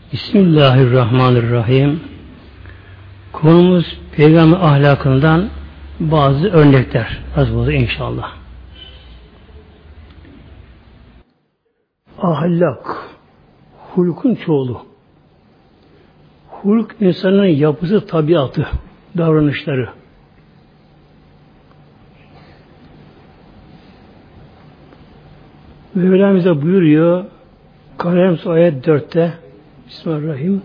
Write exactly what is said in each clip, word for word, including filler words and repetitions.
Bismillahirrahmanirrahim. Konumuz Peygamber ahlakından bazı örnekler. Az buldu inşallah. Ahlak, hulkun çoğulu. Hulk insanın yapısı, tabiatı, davranışları. Mevlam bize buyuruyor Kalem ayet dörtte Bismillahirrahmanirrahim.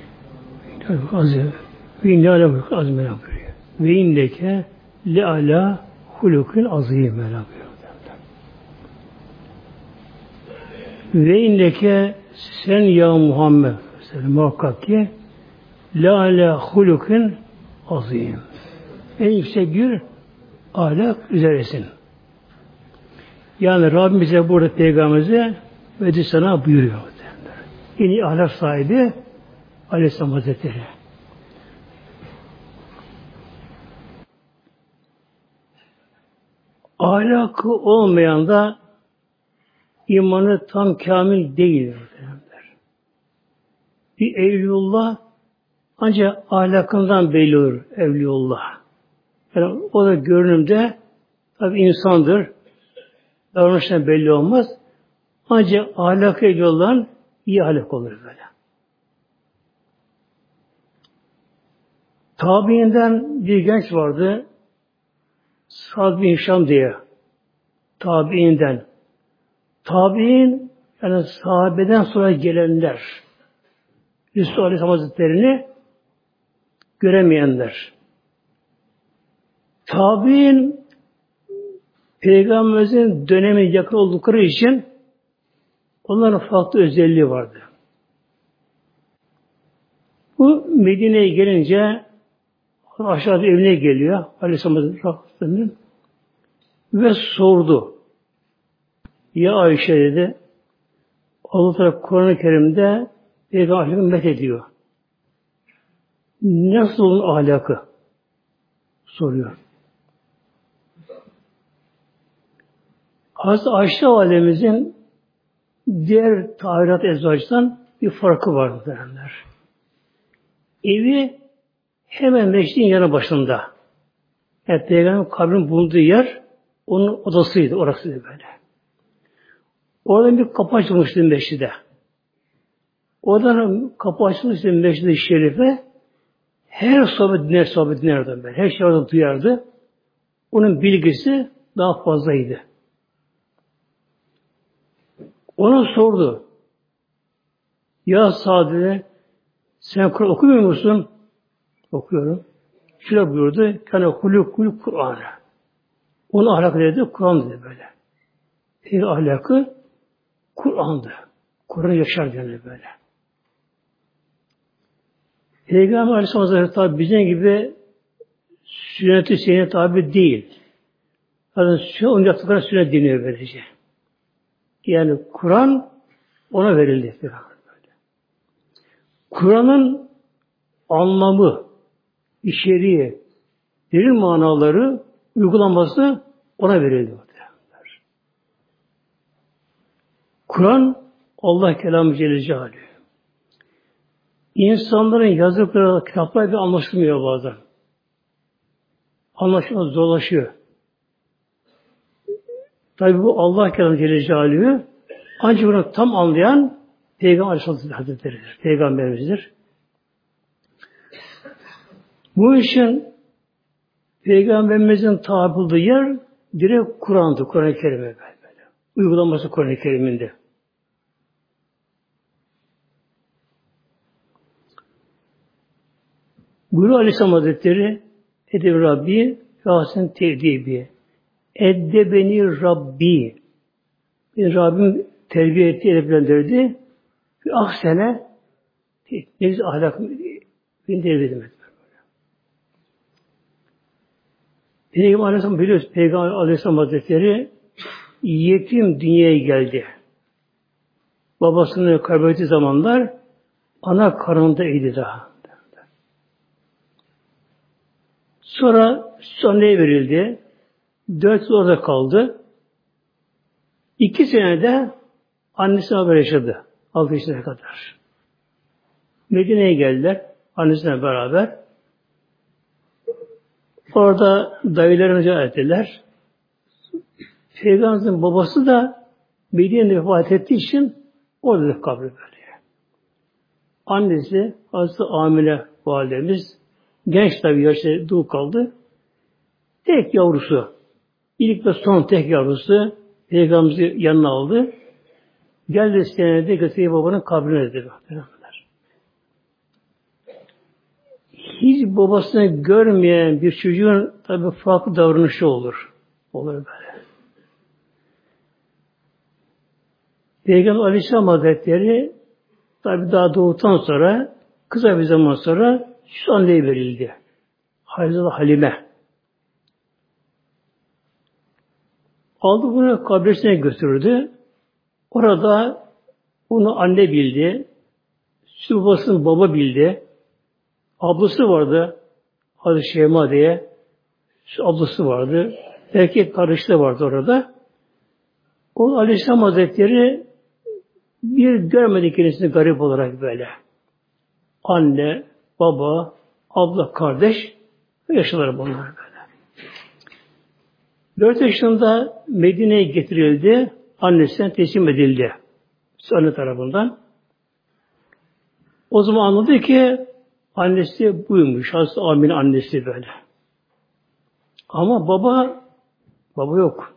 Ve inne ala hulukun azim buyuruyor. Ve inneke le ala hulukun azim buyuruyor. Ve inneke sen ya Muhammed muhakkak ki le ala hulukun azim. En yüksek bir ahlak üzeresin. Yani Rabbim bize burada Peygamberimize ve sana buyuruyor. En iyi ahlak sahibi Aleyhisselam Hazretleri. Ahlakı olmayan da imanı tam kamil değildir. Bir evliyullah ancak ahlakından belli olur evliyullah. Yani o da görünümde tabi insandır. Davranıştan belli olmaz. Ancak ahlakı evli olan iyi ahlak olur böyle. Tabiinden bir genç vardı. Sa'd bin Hişam diye. Tabiinden. Tabiin yani sahabeden sonra gelenler. Resulullah Aleyhisselam Hazretleri'ni göremeyenler. Tabiin Peygamberimizin dönemi yakın oldukları için onların farklı özelliği vardı. Bu Medine'ye gelince aşağıda evine geliyor Aleyhisselam Hazretleri'nin ve sordu. Ya Ayşe dedi, Allah Teala Kur'an-ı Kerim'de Peygamber'i methediyor. Nasıl onun ahlakı? Soruyor. Hazreti Ayşe Validemizin diğer tahirat ezvacından bir farkı vardı derler. Evi hemen meşrin yanı başında. Yani Peygamber kabrin bulunduğu yer onun odasıydı, orasıydı böyle. Oradan bir kapı açılmıştı meşride. Oradan kapı açılmıştı meşride şerife. Her sohbet dinler, sohbet dinlerdi böyle. Her şey orada duyardı. Onun bilgisi daha fazlaydı. Ona sordu. Ya Sa'd, sen Kur'an okumuyor musun? Okuyorum. Şöyle buyurdu. Yani hulukul Kur'an'ı. Onun ahlakı dedi, Kur'an dedi böyle. Bir ahlakı Kur'an'dı. Kur'an'ı yaşar dedi böyle. Peygamber Aleyhisselam Hazretleri tabi bizim gibi sünnet-i seniyye tabi değil. Yani onun yaptıklarına sünnet deniyor böylece. Yani Kur'an ona verildi. Kur'an'ın anlamı, içeriği, derin manaları, uygulaması ona verildi. Kur'an Allah kelamı Celle Celaluhu. İnsanların yazdıkları kitaplar bir anlaşılmıyor bazen. Anlaşılmaz, zorlaşıyor. Tabi bu Allah kelamı Celle Celaluhu ancak bunu tam anlayan Peygamber Aleyhisselam Hazretleri'dir. Peygamberimizdir. Bu işin Peygamberimizin tabi bulduğu yer direkt Kur'an'dı. Kur'an-ı Kerim'e böyle. Uygulaması Kur'an-ı Kerim'inde. Buyuruyor Aleyhisselam Hazretleri Edeb-i Rabbi Yasin Tevdibi Eddebeni Rabbi bir Rabbim terbiye etti, edeplendirdi. Bir ahsene ne güzel ahlak beni terbiye edemedi. Peygamber Aleyhisselam biliyoruz. Peygamber Aleyhisselam Hazretleri yetim dünyaya geldi. Babasını kaybettiği zamanlar ana karnındaydı daha. Sonra anneye verildi. Dört yıl orada kaldı. İki senede annesi haber yaşadı. Altı yaşına kadar. Medine'ye geldiler. Annesiyle beraber. Orada dayılarını ziyaret ettiler. Peygamberimizin babası da Medine'de vefat ettiği için orada da kabri böyle. Annesi Hazreti Amine validemiz genç tabi yaşta dul kaldı. Tek yavrusu. İlk ve son tek yavrusu Peygamberimizi yanına aldı. Geldi senede götürüyor babanın kabrine dedi. Hiç babasını görmeyen bir çocuğun tabi farklı davranışı olur. Olur böyle. Peygamber Aleyhisselam Hazretleri tabi daha doğduktan sonra kısa bir zaman sonra şu anneye verildi. Hazreti Halime. Aldı bunu kabrisine götürdü. Orada onu anne bildi. Süt babasını baba bildi. Ablası vardı. Hazreti Şeyma diye. Şu ablası vardı. Erkek kardeşi vardı orada. O Aleyhisselam Hazretleri bir görmedi kendisini garip olarak böyle. Anne, baba, abla, kardeş yaşlılar bunlar böyle. Dört yaşında Medine'ye getirildi. Annesine teslim edildi. Anne tarafından. O zaman anladı ki annesi buymuş. Hazreti Amine annesi böyle. Ama baba baba yok.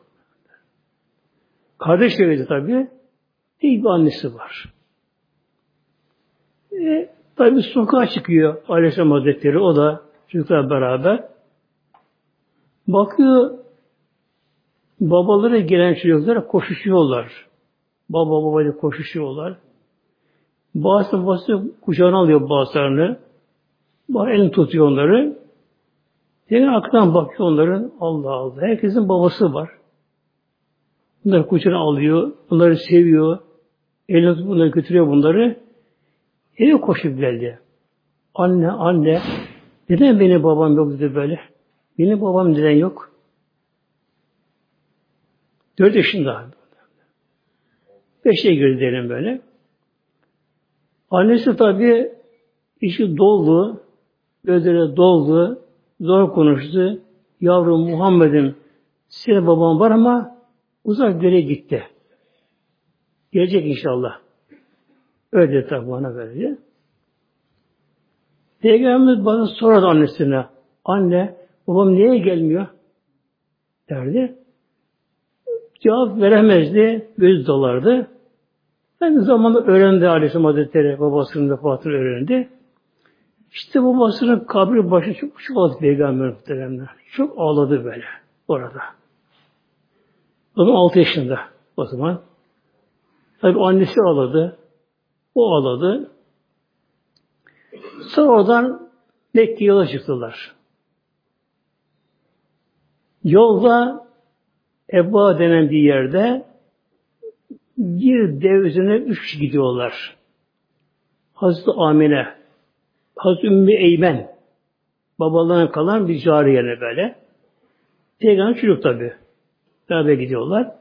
Kardeş evde tabii. Tek bir annesi var. E, tabii sokağa çıkıyor Aleyhisselam Hazretleri. O da çocuklar beraber. Bakıyor babaları gelen çocuklara koşuşuyorlar. Baba baba diye koşuşuyorlar. Bazı babası kucağına alıyor bazılarını. Bazı elini tutuyor onları. Diğer arkadan bakıyor onların. Allah Allah. Herkesin babası var. Bunları kucağına alıyor. Bunları seviyor. Elini tutup bunları götürüyor bunları. Eve koşup geldi. Anne, anne. Neden benim babam yok dedi böyle. Benim babam neden yok? Dört yaşında. Beşe girdi diyelim böyle. Annesi tabii içi doldu. Gözleri doldu. Zor konuştu. Yavrum Muhammed'im senin baban var ama uzak bir yere gitti. Gelecek inşallah. Öyle dedi tabi bana böyle. Peygamberimiz bana sorardı annesine. Anne, babam niye gelmiyor? Derdi. Cevap veremezdi. Göz dolardı. Aynı zamanda öğrendi Aleyhisselam Hazretleri babasının vefatını öğrendi. İşte babasının kabri başı çok çok ağladı Peygamber muhteremler. Çok ağladı böyle orada. O zaman altı yaşında o zaman. Tabii annesi ağladı. O ağladı. Sonra oradan Mekke'ye yola çıktılar. Yolda Ebba denen bir yerde bir dev üzerine üç kişi gidiyorlar. Hazreti Amine, Hazreti Ümmü Eymen, babalarına kalan bir cariyene böyle. Peygamber çocuk tabi. Beraber gidiyorlar.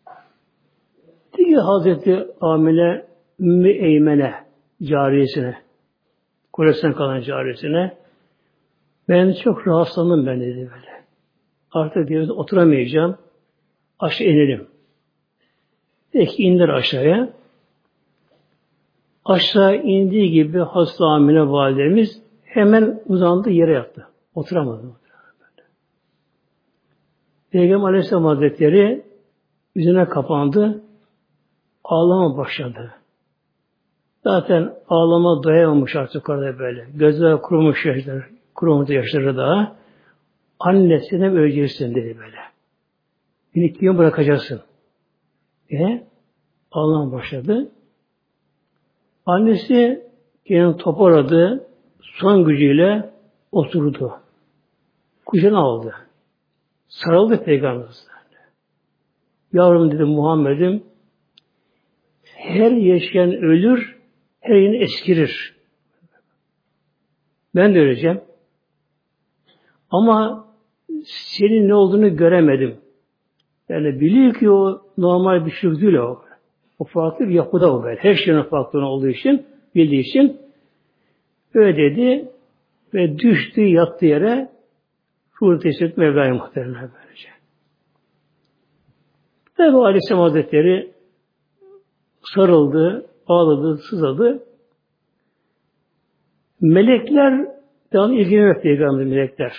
Diyor Hazreti Amine, Ümmü Eymen'e, cariyesine, kulesinden kalan cariyesine, ben çok rahatsızlandım ben dedi böyle. Artık diyor oturamayacağım. Aşağı inelim. Peki indir aşağıya. Aşağı indiği gibi Hazreti Amine validemiz hemen uzandı yere yattı. Oturamadı. Peygamber Aleyhisselam Hazretleri yüzüne kapandı. Ağlama başladı. Zaten ağlama doyamamış artık orada böyle. Gözler kurumuş yaşları, kurumuş yaşları daha. Annesine öleceksin dedi böyle. Beni kim bırakacaksın? E, ağlama başladı. Annesi kendini toparladı. Son gücüyle oturdu. Kucağına aldı. Sarıldı Peygamberimize. Yavrum dedi Muhammed'im, her yaşayan ölür, her yeni eskirir. Ben de öleceğim. Ama senin ne olduğunu göremedim. Yani biliyor ki o normal bir şey değil o. O farklı bir yapıda o böyle. Her şeyin farklı olduğu için, bildiği için Öyle dedi ve düştü, yattı yere ruhunu teslim etti Mevla'ya muhteremler böylece. Tabi Aleyhisselam Hazretleri sarıldı, ağladı, sızladı. Melekler daha ilgileniyor Peygamber melekler.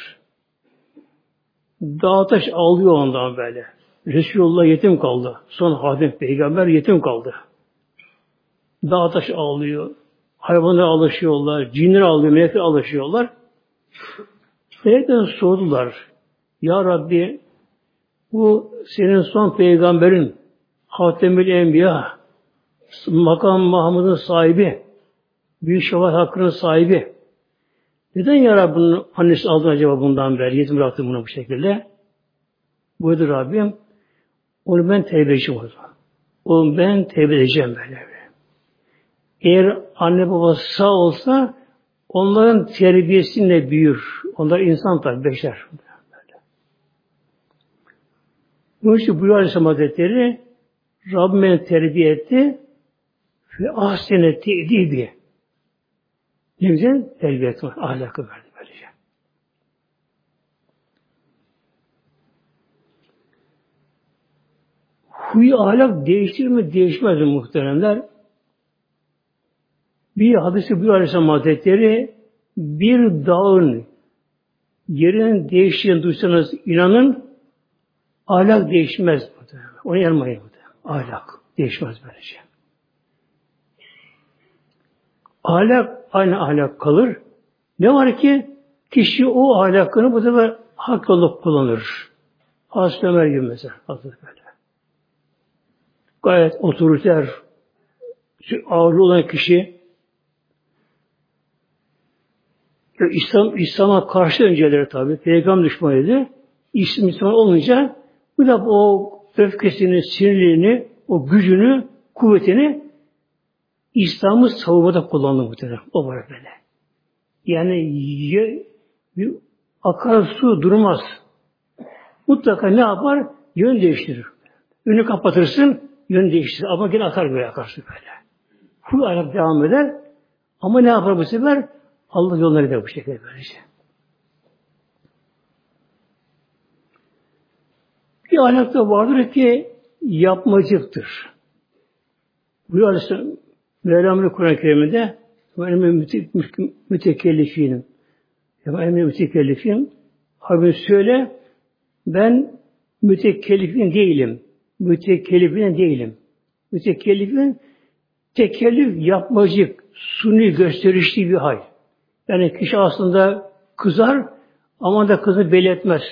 Dağ taş ağlıyor ondan böyle. Resulullah yetim kaldı. Son Hatim Peygamber yetim kaldı. Dağ taş ağlıyor. Hayvanlar alışıyorlar. Cinler ağlıyor. Melekler alışıyorlar. Melekler sordular. Ya Rabbi bu senin son peygamberin Hatemül Enbiya makam Mahmud'un sahibi büyük şefaat hakkının sahibi. Neden ya Rabbi'nin annesi aldı acaba bundan beri? Yetim bıraktı bunu bu şekilde. Buyurdu Rabbim. Onu ben tevbe edeceğim o zaman. Onu ben tevbe edeceğim böyle. Eğer anne babası sağ olsa onların terbiyesiyle büyür. Onlar insan tabi, beşer. Böyle. Bunun için buyuruyor Aleyhisselam Hazretleri Rabbim beni terbiye etti ve ahsene te'dibi. Ne güzel terbiye etme, ahlakı verdi böylece. Huy ahlak değiştir mi, değişmez mi muhteremler? Bir hadisi buyuruyor Aleyhisselam Hazretleri bir dağın yerinin değiştiğini duysanız inanın ahlak değişmez. Onu yanmayın. Ahlak değişmez böylece. Ahlak aynı ahlak kalır. Ne var ki kişi o ahlakını bu sefer hak yolda kullanır. Hazreti Ömer gibi mesela. Hazreti böyle. Gayet otoriter, ağırlı olan kişi İslam İslam'a karşı önceleri tabi peygamber düşmanıydı. İslam Müslüman olunca bu da o öfkesini, sinirliğini, o gücünü, kuvvetini İslam'ı savunmada kullandı muhtemelen. O var böyle. Yani ye, bir akar su durmaz. Mutlaka ne yapar? Yön değiştirir. Önü kapatırsın, yön değiştirir. Ama gene akar böyle akar su böyle. Full ayak devam eder. Ama ne yapar bu sefer? Allah yoluna gider bu şekilde böylece. Bir ahlakta vardır ki yapmacıktır. Bu Aleyhisselam Mevlam'ın Kur'an-ı Kerim'de benim mütekellifiyim. Benim mütekellifiyim. Habib söyle ben mütekellifin değilim. Mütekellifin değilim. Mütekellifin tekellif yapmacık, suni gösterişli bir hal. Yani kişi aslında kızar ama da kızı belli etmez.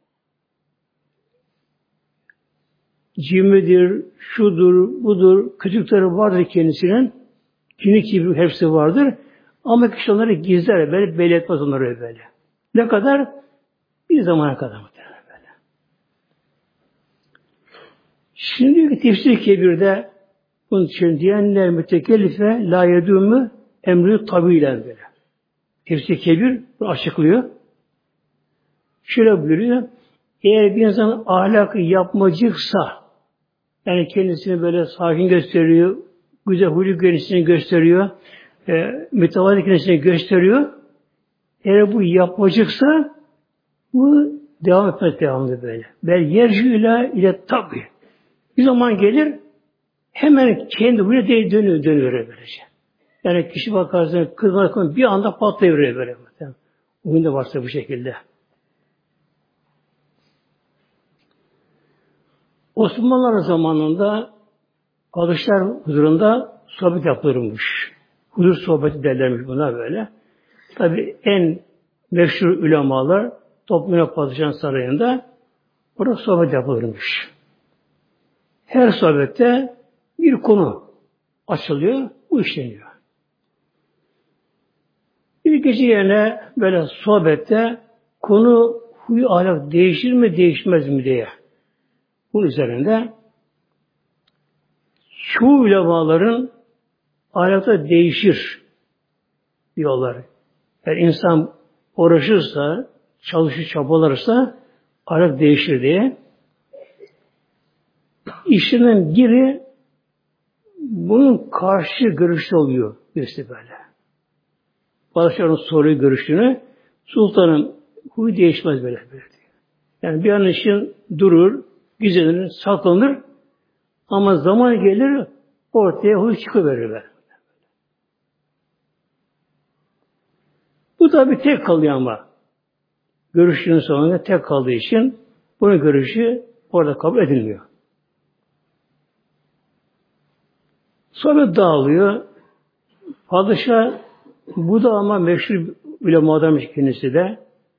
Cimridir, şudur, budur, kötülükleri vardır kendisinin. Kini kibri hepsi vardır. Ama kişi onları gizler, böyle belli etmez onları böyle. Ne kadar? Bir zamana kadar muhtemelen böyle. Şimdi tefsir-i kebirde bunun için diyenler mütekellife la yedûmü emri tabiilen böyle. Tefsir-i kebir bunu açıklıyor. Şöyle buyuruyor. Eğer bir insan ahlakı yapmacıksa yani kendisini böyle sakin gösteriyor, güzel huylu kendisini gösteriyor, e, mütevazi kendisini gösteriyor. Eğer bu yapmacıksa bu devam etmez devamlı böyle. Bel yercüyle ile tabi. Bir zaman gelir hemen kendi buraya dönüyor, dönüyor böylece. Yani kişi bakarsın kızmak bir anda patlayıveriyor böyle. Bugün de varsa bu şekilde. Osmanlılar zamanında padişahlar huzurunda sohbet yapılırmış. Huzur sohbeti derlermiş buna böyle. Tabi en meşhur ulemalar Topkapı Padişah'ın sarayında orada sohbet yapılırmış. Her sohbette bir konu açılıyor, bu işleniyor. Bir gece yerine böyle sohbette konu huy ahlak değişir mi değişmez mi diye. Bunun üzerinde çoğu ulemaların ahlakta değişir diyorlar. Eğer insan uğraşırsa, çalışır, çabalarsa ahlak değişir diye. İşinin biri bunun karşı görüşte oluyor birisi böyle. padişahın soruyu görüştüğünü, sultanın huyu değişmez böyle. böyle. Yani bir an için durur, gizlenir, saklanır ama zaman gelir ortaya huy çıkıverir böyle. Bu tabi tek kalıyor ama. Görüşünün sonunda tek kaldığı için bunun görüşü orada kabul edilmiyor. Sonra dağılıyor. Padişah bu da ama meşhur ulemadanmış kendisi de.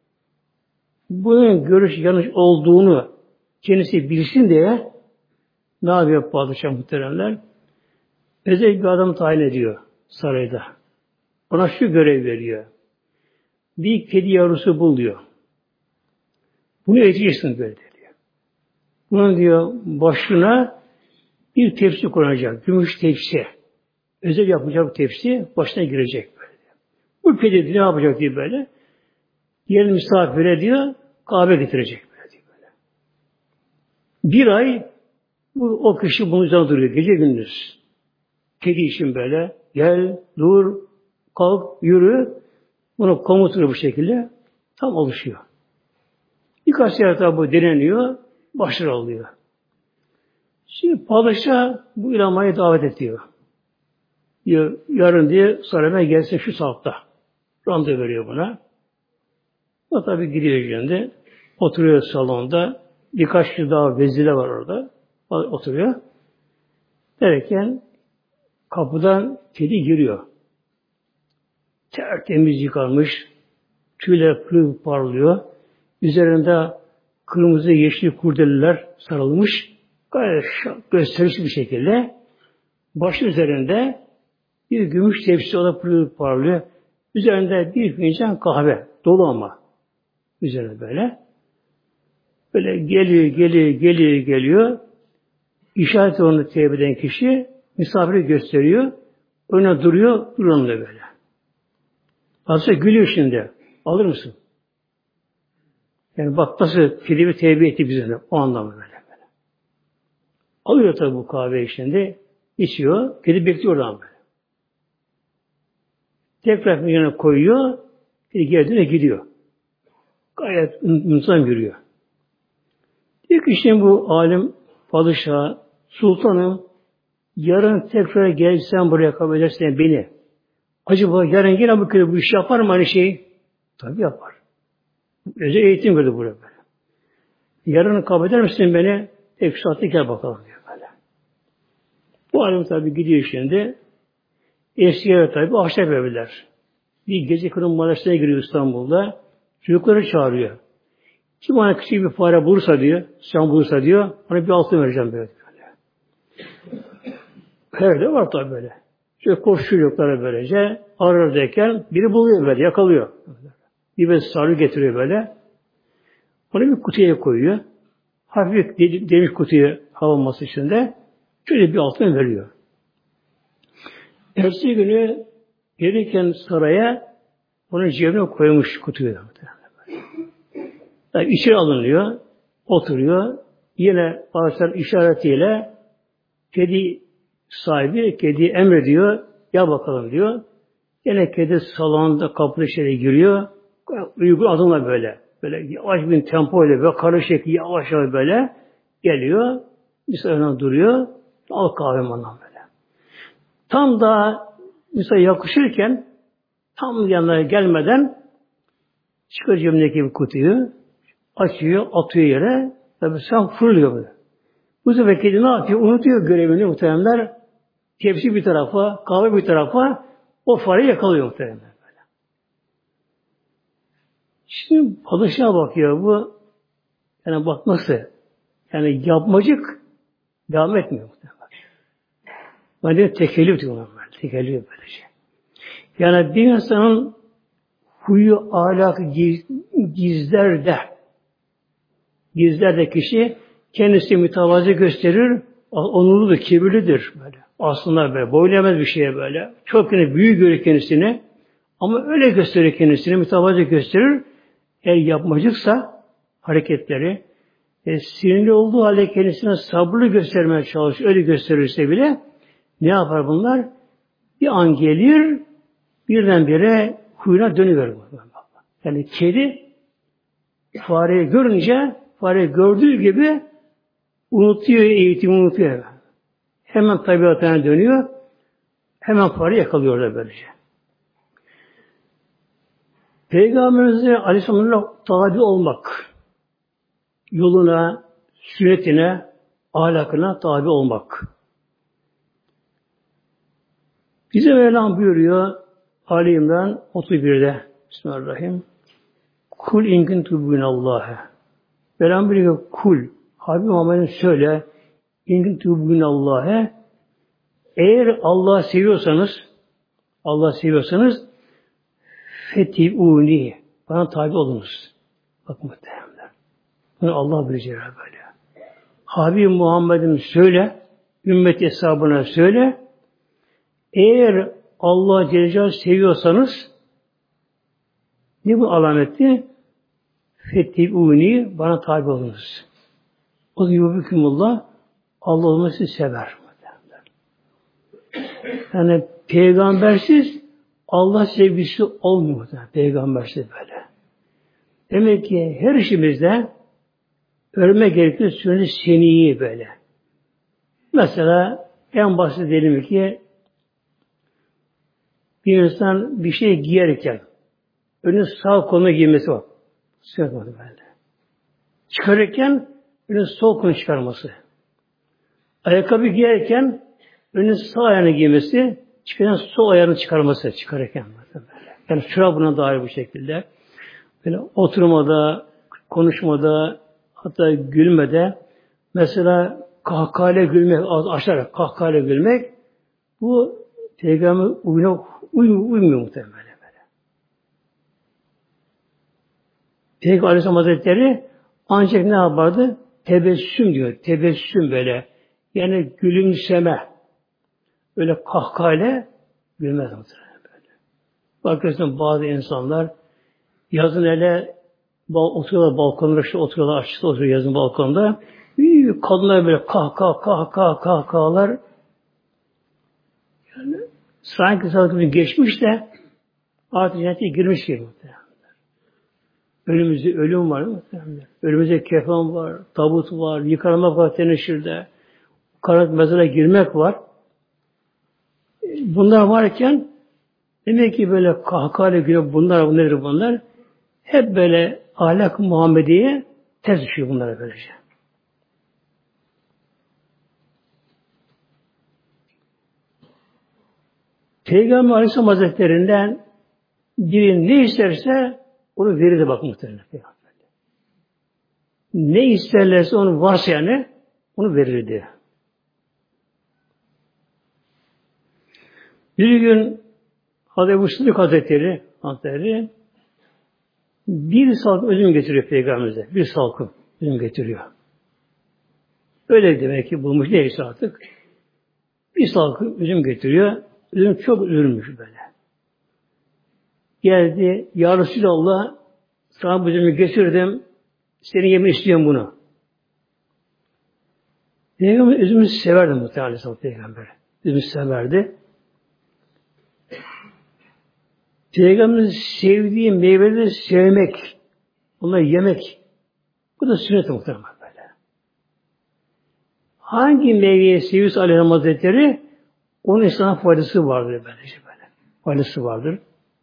Bunun görüş yanlış olduğunu kendisi bilsin diye ne yapıyor padişah muhteremler? Özel bir adam tayin ediyor sarayda. Ona şu görev veriyor. Bir kedi yavrusu bul diyor. Bunu eğiteceksin böyle diyor. Bunun diyor başına bir tepsi konacak. Gümüş tepsi. Özel yapacak bir tepsi başına girecek böyle. Bu kedi ne yapacak diye böyle. Diğer misafire diyor kahve getirecek böyle diyor böyle. Bir ay bu o kişi bunun üzerine duruyor. Gece gündüz. Kedi için böyle gel, dur, kalk, yürü. Bunu komutuyor bu şekilde. Tam oluşuyor. Birkaç yer tabi bu deneniyor. Başarılı oluyor. Şimdi padişah bu ilamayı davet ediyor. Diyor, yarın diye sarayına gelsin şu saatte. Randevu veriyor buna. O tabi gidiyor şimdi. Oturuyor salonda. Birkaç kişi daha vezire var orada. Oturuyor. Derken kapıdan kedi giriyor. Tertemiz yıkanmış. Tüyler pırıl parlıyor. Üzerinde kırmızı yeşil kurdeleler sarılmış. Gayet gösterişli bir şekilde. Başı üzerinde bir gümüş tepsi o da pırıl parlıyor. Üzerinde bir fincan kahve. Dolu ama. Üzerine böyle. Böyle geliyor, geliyor, geliyor, geliyor. İşaret onu tevbe eden kişi misafiri gösteriyor. Önüne duruyor, duruyor da böyle. Aslında gülüyor şimdi. Alır mısın? Yani bak nasıl kedi tevbe etti bize. O anlamda böyle. böyle. Alıyor tabi bu kahveyi şimdi. İçiyor. Kedi bekliyor oradan böyle. Tekrar yanına koyuyor. Kedi geldiğine gidiyor. Gayet muntazam yürüyor. Diyor ki şimdi bu alim padişah, sultanım yarın tekrar gelsen buraya kabul edersen beni. Acaba yarın yine bu köy bu işi yapar mı aynı şeyi? Tabii yapar. Özel eğitim gördü buraya böyle. Yarın kabul eder misin beni? Tek saatte gel bakalım diyor böyle. Bu alim tabii gidiyor şimdi. Eski yer tabii ahşap evler. Bir gece kırım mahallesine giriyor İstanbul'da. Çocukları çağırıyor. Kim bana küçük bir fare bulursa diyor, sen bulursa diyor, ona bir altın vereceğim böyle. Her de var tabii böyle. Şöyle koşuyorlar böylece. Arardayken biri buluyor böyle, yakalıyor. Bir böyle sarı getiriyor böyle. Onu bir kutuya koyuyor. Hafif demiş kutuyu havaması içinde. Şöyle bir altın veriyor. Ertesi günü gelirken saraya onun cebine koymuş kutuyu. Yani içeri alınıyor, oturuyor. Yine padişahın işaretiyle kedi sahibi, kedi emrediyor. Ya bakalım diyor. Yine kedi salonda kapıda içeri giriyor. Uygun adımla böyle. Böyle yavaş bir tempo ile böyle karışık yavaş yavaş böyle geliyor. Bir sırada duruyor. Al kahvemi ondan böyle. Tam da mesela yakışırken tam yanına gelmeden çıkıyor cebindeki bir kutuyu açıyor, atıyor yere. Tabi sen fırlıyor böyle. Bu sefer kedi ne yapıyor? Unutuyor görevini muhtemelenler. Tepsi bir tarafa, kahve bir tarafa o fareyi yakalıyor muhtemelenler böyle. Şimdi padişaha bakıyor bu. Yani bak nasıl? Yani yapmacık devam etmiyor muhtemelen. Ben de tekellüf diyorlar böyle. Tekellüf böylece. Yani bir insanın huyu, ahlakı gizler de gizler de kişi kendisi mütevazı gösterir, onurludur, kibirlidir böyle. Aslında böyle, boylayamaz bir şeye böyle. Çok yine büyük görür kendisini ama öyle gösterir kendisini, mütevazı gösterir. Eğer yapmacıksa hareketleri, e, sinirli olduğu halde kendisine sabırlı göstermeye çalışır. Öyle gösterirse bile ne yapar bunlar? Bir an gelir, birdenbire kuyruğuna dönüver. Yani kedi fareyi görünce fareyi gördüğü gibi unutuyor, eğitimi unutuyor. Hemen tabiatına dönüyor. Hemen fareyi yakalıyor da böylece. Peygamberimize Aleyhisselam'a tabi olmak, yoluna, sünnetine, ahlakına tabi olmak. Bize Mevlam buyuruyor Ali İmran otuz birde Bismillahirrahmanirrahim. Kul in kuntum binallâhe. Mevlam buyuruyor kul. Habib Muhammed'in söyle in kuntum binallâhe. Eğer Allah'ı seviyorsanız Allah'ı seviyorsanız fetibûni. Bana tabi olunuz. Bak muhtemelen. Bunu Allah bilecek böyle. Habib Muhammed'in söyle, ümmet hesabına söyle. Eğer Allah Celle Celaluhu seviyorsanız ne bu alameti? Fetibûni. Bana tabi olunuz. O da yubikumullah. Allah olmayı sizi sever. Yani peygambersiz Allah sevgisi olmuyor. Peygambersiz böyle. Demek ki her işimizde ölme gerektiği sünnet-i seniyi böyle. Mesela en basit diyelim ki bir insan bir şey giyerken önün sağ koluna giymesi var. Sünnet var böyle. Çıkarırken önün sol kolunu çıkarması. Ayakkabı giyerken önün sağ ayağını giymesi, çıkarken sol ayağını çıkarması çıkarırken. Böyle. Yani şura buna dair bu şekilde. Böyle oturmada, konuşmada, hatta gülmede, mesela kahkahayla gülmek, aşarak kahkahayla gülmek, bu Peygamber uymuyor, uymuyor, uymuyor muhtemelen böyle. Peygamber Aleyhisselam Hazretleri ancak ne yapardı? Tebessüm diyor, tebessüm böyle. Yani gülümseme. Öyle kahkahayla gülmez muhtemelen böyle. Bakıyorsun bazı insanlar yazın hele oturuyorlar balkonda, şu oturuyorlar, açıkta oturuyor yazın balkonda. Üy, kadınlar böyle kah kah kah kah kah kahlar. Yani sanki zaten geçmiş de artık cennete girmiş gibi muhtemelen. Önümüzde ölüm var muhtemelen. Önümüzde kefen var, tabut var, yıkanmak var teneşirde. Karanlık mezara girmek var. Bunlar varken demek ki böyle kahkahayla gülüyor bunlar, bunlar, bunlar. Hep böyle ahlak-ı Muhammediye ters düşüyor bunlara böylece. Peygamber Aleyhisselam Hazretlerinden biri ne isterse onu verirdi bak muhtemelen. Ne isterlerse onu varsa yani onu verirdi. Bir gün Hazreti Ebu Sıddık Hazretleri Hazretleri bir salkım üzüm getiriyor Peygamberimize. Bir salkım üzüm getiriyor. Öyle demek ki bulmuş neyse artık. Bir salkım üzüm getiriyor. Üzüm çok üzülmüş böyle. Geldi, Ya Resulallah sana bu üzümü getirdim. Senin yemin istiyorum bunu. Peygamber üzümü severdi muhtemelen Peygamber. Üzümü severdi. Peygamberin sevdiği meyveleri sevmek, onları yemek, bu da sünnet muhtemelen böyle. Hangi meyveyi seviyorsa Aleyhisselam Hazretleri, onun insana faydası vardır böylece böyle. Faydası vardır.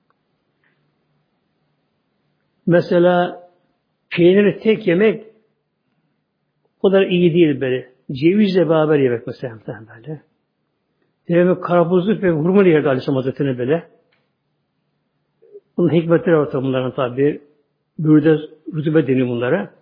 Mesela peyniri tek yemek o kadar iyi değil böyle. Cevizle beraber yemek mesela böyle. Peygamber karpuzlu ve hurmalı yerdi Aleyhisselam Hazretleri böyle. Bunun hikmetleri var tabi bunların tabi. Bürde, rütube deniyor bunlara.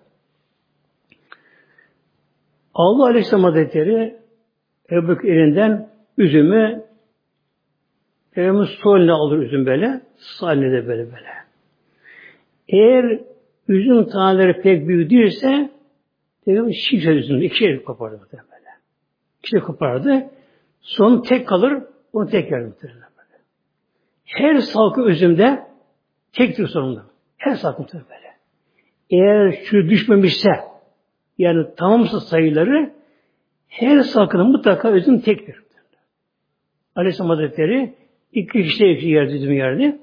Allah Aleyhisselam Hazretleri Ebu Bekir elinden üzümü Peygamber sol eline alır üzüm böyle. Sağ eline de böyle böyle. Eğer üzüm taneleri pek büyük değilse Peygamber şişe üzümü iki şey kopardı böyle. İki şey kopardı. Son tek kalır, onu tek yer muhtemelen böyle. Her salkı üzümde tektir sonunda. Her salkı böyle. Eğer şu düşmemişse yani tamamsa sayıları her salkının mutlaka üzüm tektir. Aleyhisselam Hazretleri iki kişi iki yerdi üzüm yerdi.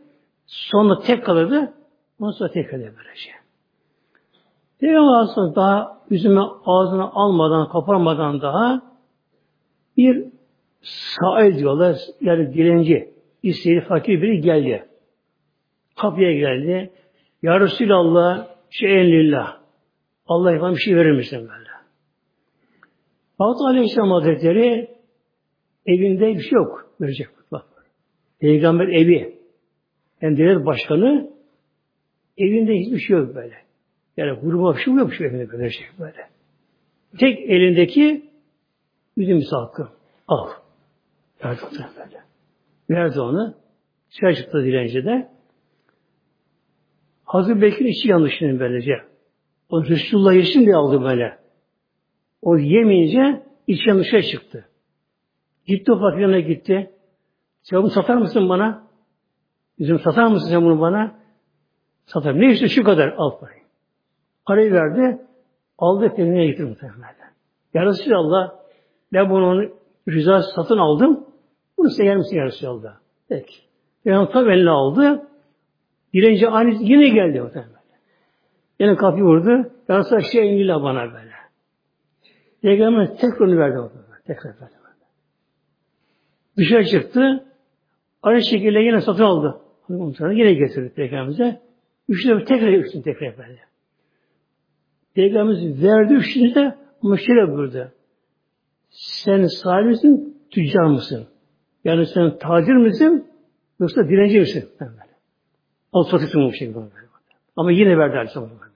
Sonra tek kalırdı. Ondan sonra tek kalırdı böylece. Peygamber aslında daha üzümü ağzına almadan, kaparmadan daha bir sahil diyorlar. Yani dilenci, isteği fakir biri geldi. Kapıya geldi. Ya Resulallah, şeyen lillah. Allah bana bir şey verir misin böyle? Fatih Aleyhisselam Hazretleri evinde bir şey yok. Verecek. Bak. Peygamber evi. Yani devlet başkanı evinde hiçbir şey yok böyle. Yani gruba bir şey yok şu evinde böyle şey böyle. Tek elindeki üzüm hakkı. Al. Verdi böyle. Verdi onu. Dışarı çıktı dilencide. Hazreti Bekir içi yanlışını böylece. O Resulullah yesin diye aldı böyle. O yemeyince içi yanlışa çıktı. Gitti o fakirine gitti. Sen bunu satar mısın bana? Üzüm satar mısın sen bunu bana? Satarım. Ne işte şu kadar al parayı. Parayı verdi. Aldı kendine getirdi muhtemelen. Ya Resulallah ben bunu onun rızası satın aldım. Bunu size yer misin ya Resulallah? Peki. Yani tabi eline aldı. Dilenci ani yine geldi muhtemelen. Yine kapıyı vurdu. Ya Resulallah şey indiler bana böyle. Peygamber tekrar verdi orada. Tekrar verdi. Dışarı çıktı. Aynı şekilde yine satın aldı. Sonra yine getirdi Peygamberimize. Üçüne tekrar üçünü tekrar verdi. Peygamberimiz verdi üçünü de ama şöyle buyurdu. Sen sahibi misin, tüccar mısın? Yani sen tacir misin, yoksa dilenci misin? Ben böyle. Al satıyorsun bu şekilde. Ama yine verdi Aleyhisselam böyle.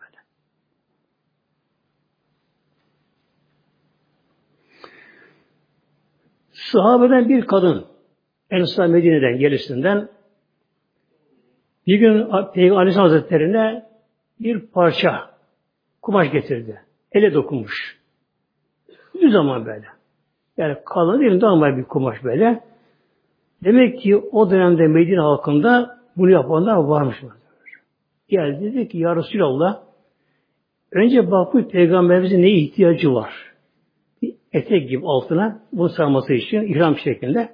Sahabeden bir kadın, Ensar Medine'den gelisinden bir gün Peygamber Aleyhisselam Hazretleri'ne bir parça kumaş getirdi. Ele dokunmuş. Bir zaman böyle. Yani kalın değil, normal bir kumaş böyle. Demek ki o dönemde Medine halkında bunu yapanlar varmış. Geldi dedi ki ya Resulallah önce bakmış Peygamberimizin neye ihtiyacı var? Bir etek gibi altına bunu sarması için ihram şeklinde.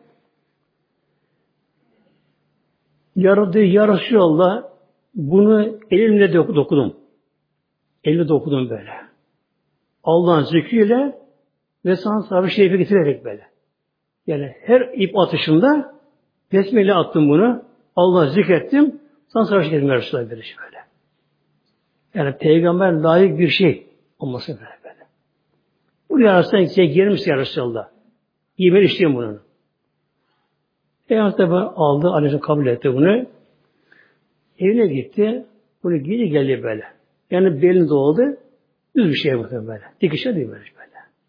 Yaradı ya Resulallah bunu elimle dokudum. Elimle dokudum böyle. Allah'ın zikriyle ve sana sahibi şerifi getirerek böyle. Yani her ip atışında besmele attım bunu. Allah'ı zikrettim. Sana sahibi şerifi Resulullah böyle. Yani peygamber layık bir şey olması böyle böyle. Buraya arasından size girmiş ya Resulullah. Yemeği içtiğim bunu. Peygamber de aldı, annesi kabul etti bunu. Evine gitti. Bunu giydi geldi böyle. Yani belini doldu. Düz bir şey yaptı böyle. Dikişe değil böyle böyle.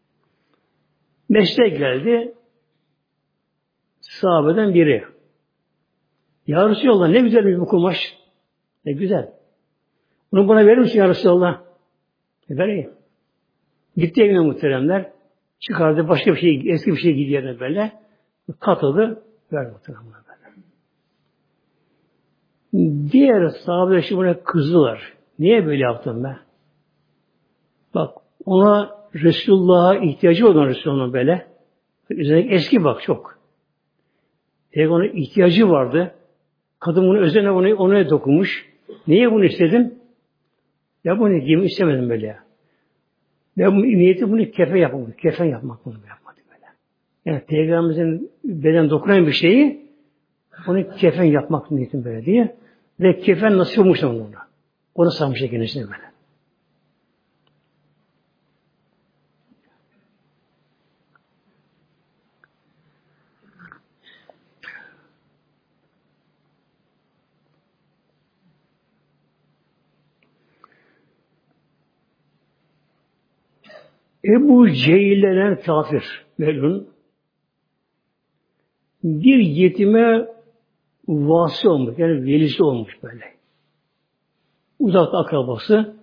Meşte geldi. Sahabeden biri. Ya Resulallah ne güzel bu kumaş. Ne güzel. Bunu bana verir misin ya Resulallah? E vereyim. Gitti evine muhteremler. Çıkardı başka bir şey, eski bir şey giydi yerine böyle. Katıldı. Verdi muhteremler böyle. Diğer sahabeler şimdi buna kızdılar. Niye böyle yaptın be? Bak ona Resulullah'a ihtiyacı olan Resulullah'ın böyle. Üzerindeki eski bak çok. Peygamber'e ihtiyacı vardı. Kadın bunu özenle onu, ona dokunmuş. Niye bunu istedim? Ya bunu giyimi istemedim böyle ya. Ben bu niyeti bunu kefen yapmak. Kefen yapmak bunu yapmadım böyle. Yani Peygamberimizin beden dokunan bir şeyi onu kefen yapmak niyetim böyle diye. Ve kefen nasip olmuş ona. Onu sarmış kendisine böyle. Ebu Cehil denen kafir melun bir yetime vasi olmuş, yani velisi olmuş böyle. Uzakta akrabası,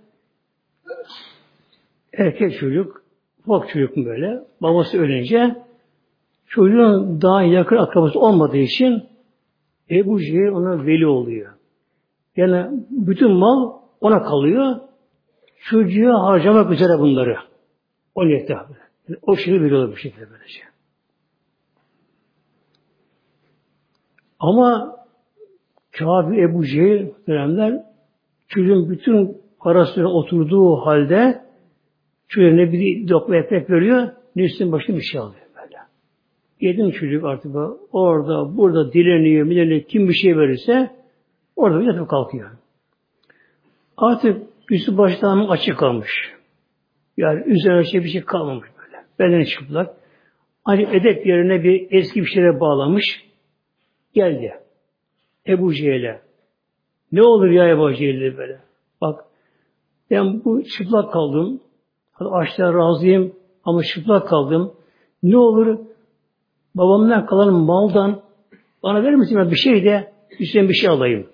erkek çocuk, ufak çocuk mu böyle, babası ölünce çocuğun daha yakın akrabası olmadığı için Ebu Cehil ona veli oluyor. Yani bütün mal ona kalıyor, çocuğa harcamak üzere bunları. O niyetle. Yani o şeyi veriyorlar bu şekilde böylece. Ama Kâb Ebu Cehil dönemler çocuğun bütün parasına oturduğu halde çocuğuna bir lokma ekmek veriyor, ne üstün başına bir şey alıyor böyle. Yedim çocuk artık orada, burada dileniyor, dileniyor, kim bir şey verirse orada bir yatıp kalkıyor. Artık üstü baştan açık kalmış. Yani üzerine şey bir şey kalmamış böyle. Bedeni çıplak. Ancak edep yerine bir eski bir şeye bağlamış. Geldi. Ebu Cehil'e. Ne olur ya Ebu Cehil'e böyle. Bak ben bu çıplak kaldım. Açlığa razıyım ama çıplak kaldım. Ne olur babamdan kalan maldan bana verir misin bir şey de üstüne bir şey alayım.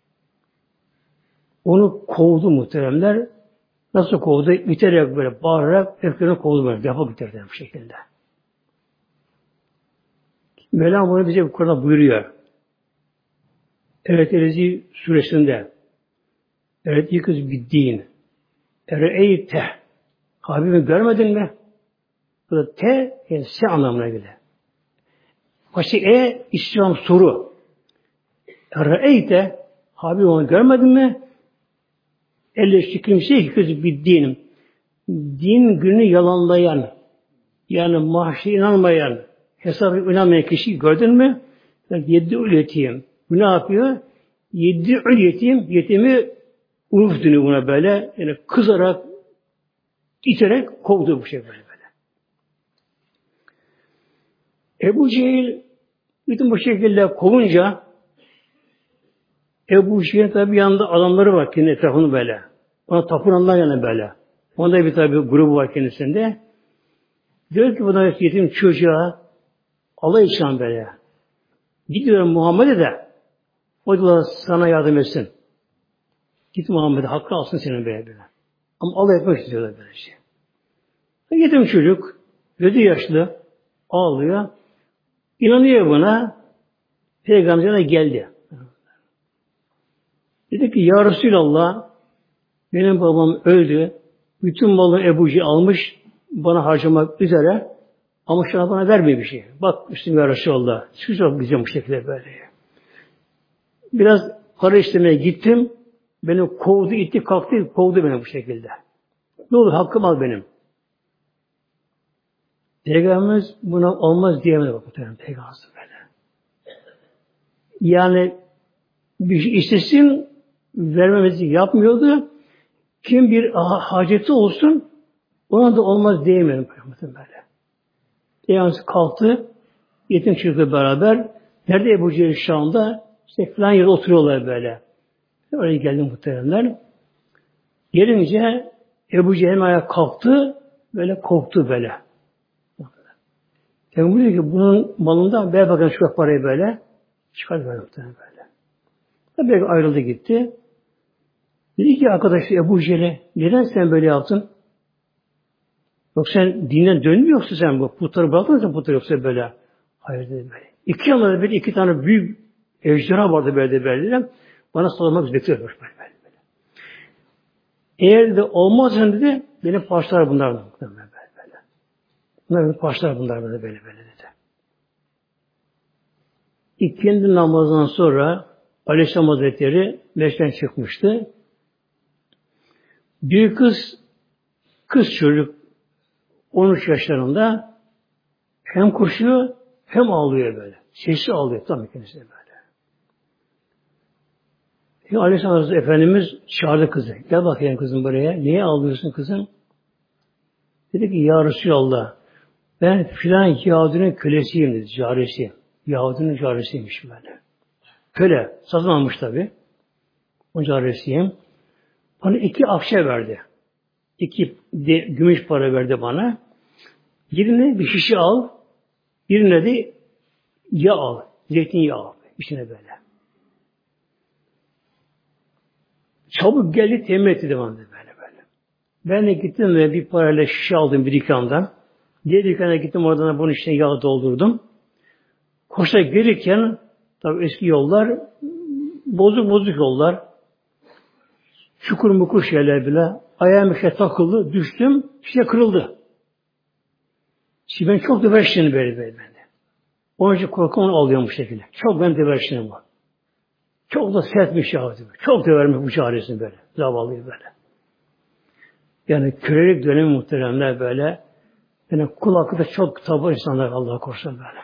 Onu kovdu muhteremler. Nasıl kovdu? Biterek böyle bağırarak öfkelerini kovdu böyle. Defa bitirdi bu şekilde. Mevlam bunu bize bu konuda buyuruyor. Evet Elezi suresinde evet yıkız bittiğin Ere'eyte Habibimi görmedin mi? Bu da te yani se anlamına göre. Başta e İslam soru. Ere'eyte Habibimi onu görmedin mi? Elleşti kimse yıkız bittiğin din günü yalanlayan yani mahşere inanmayan hesabı inanmayan kişi gördün mü? Yedi ül yetim. Bu ne yapıyor? Yedi ül yetim, yetimi unuf dönüyor buna böyle. Yani kızarak, iterek kovdu bu şey böyle böyle. Ebu Cehil bütün bu şekilde kovunca Ebu Cehil'in tabi yanında adamları var kendi etrafında böyle. Ona tapınanlar yani böyle. Onda bir tabi grubu var kendisinde. Diyor ki buna yetim çocuğa Allah için böyle. Gidiyorum Muhammed'e de o da sana yardım etsin. Git Muhammed'e hakkı alsın senin böyle böyle. Ama Allah etmek istiyorlar böyle şey. Yetim çocuk gözü yaşlı ağlıyor. İnanıyor buna. Peygamber'e geldi. Dedi ki ya Resulallah benim babam öldü. Bütün malını Ebu Cehil almış bana harcamak üzere ama şu an bana vermiyor bir şey. Bak üstüme ya Resulallah. Şu çok güzel bu şekilde böyle. Biraz para istemeye gittim. Beni kovdu, itti, kalktı, kovdu beni bu şekilde. Ne olur hakkım al benim. Peygamberimiz buna olmaz diyemedi bak muhtemelen Peygamberimiz böyle. Yani bir şey istesin vermemesi yapmıyordu. Kim bir haceti olsun ona da olmaz diyemedi Peygamberimiz böyle. Peygamberimiz kalktı yetim çocukla beraber nerede Ebu Cehil şu anda? İşte falan yerde oturuyorlar böyle. Oraya geldi muhteremler. Gelince Ebu Cehil'in ayağa kalktı böyle korktu böyle. Yani diyor ki bunun malında ver bakalım şu parayı böyle. Çıkar böyle muhtemelen böyle. Tabii ayrıldı gitti. Dedi ki arkadaş Ebu Cehil'e neden sen böyle yaptın? Yok sen dinden dönmüyorsun sen bu. Putları bıraktın sen putları yoksa böyle. Hayır dedi böyle. İki yanlarda böyle iki tane büyük ejderha vardı böyle böyle. Bana saldırmak bekliyormuş böyle böyle. Eğer de olmazsa dedi benim parçalar bunlar da böyle böyle. Bunlar benim parçalar bunlar böyle böyle böyle dedi. İkindi namazından sonra Aleyhisselam Hazretleri meşten çıkmıştı. Bir kız kız çocuk on üç yaşlarında hem koşuyor hem ağlıyor böyle. Sesi ağlıyor tam kendisi böyle. Şimdi Aleyhisselam Hazretleri Efendimiz çağırdı kızı. Gel bakayım kızım buraya. Niye ağlıyorsun kızım? Dedi ki ya Resulallah ben filan Yahudinin kölesiyim dedi. Carisi. Yahudinin carisiymiş böyle. Köle. Satın almış tabi. O carisiyim. Bana iki akçe verdi. İki de, gümüş para verdi bana. Birine bir şişe al. Birine de yağ al. Zeytinyağı al. İçine böyle. Çabuk geldi temin etti de bana böyle böyle. Ben de gittim ve bir parayla şişe aldım bir dükkandan. Diğer dükkana gittim oradan bunun içine yağ doldurdum. Koşarak gelirken tabii eski yollar bozuk bozuk yollar. Çukur mukur şeyler bile. Ayağım bir şey takıldı. Düştüm. Şişe kırıldı. Şimdi ben çok döverştim böyle böyle bende. Onun için korkum onu alıyorum bu şekilde. Çok ben döverştim bu. Çok da sertmiş ya. Çok dövermiş bu çaresini böyle. Zavallıyı böyle. Yani kölelik dönemi muhteremler böyle. Yani kul hakkı da çok tabi insanlar Allah'a korusun böyle.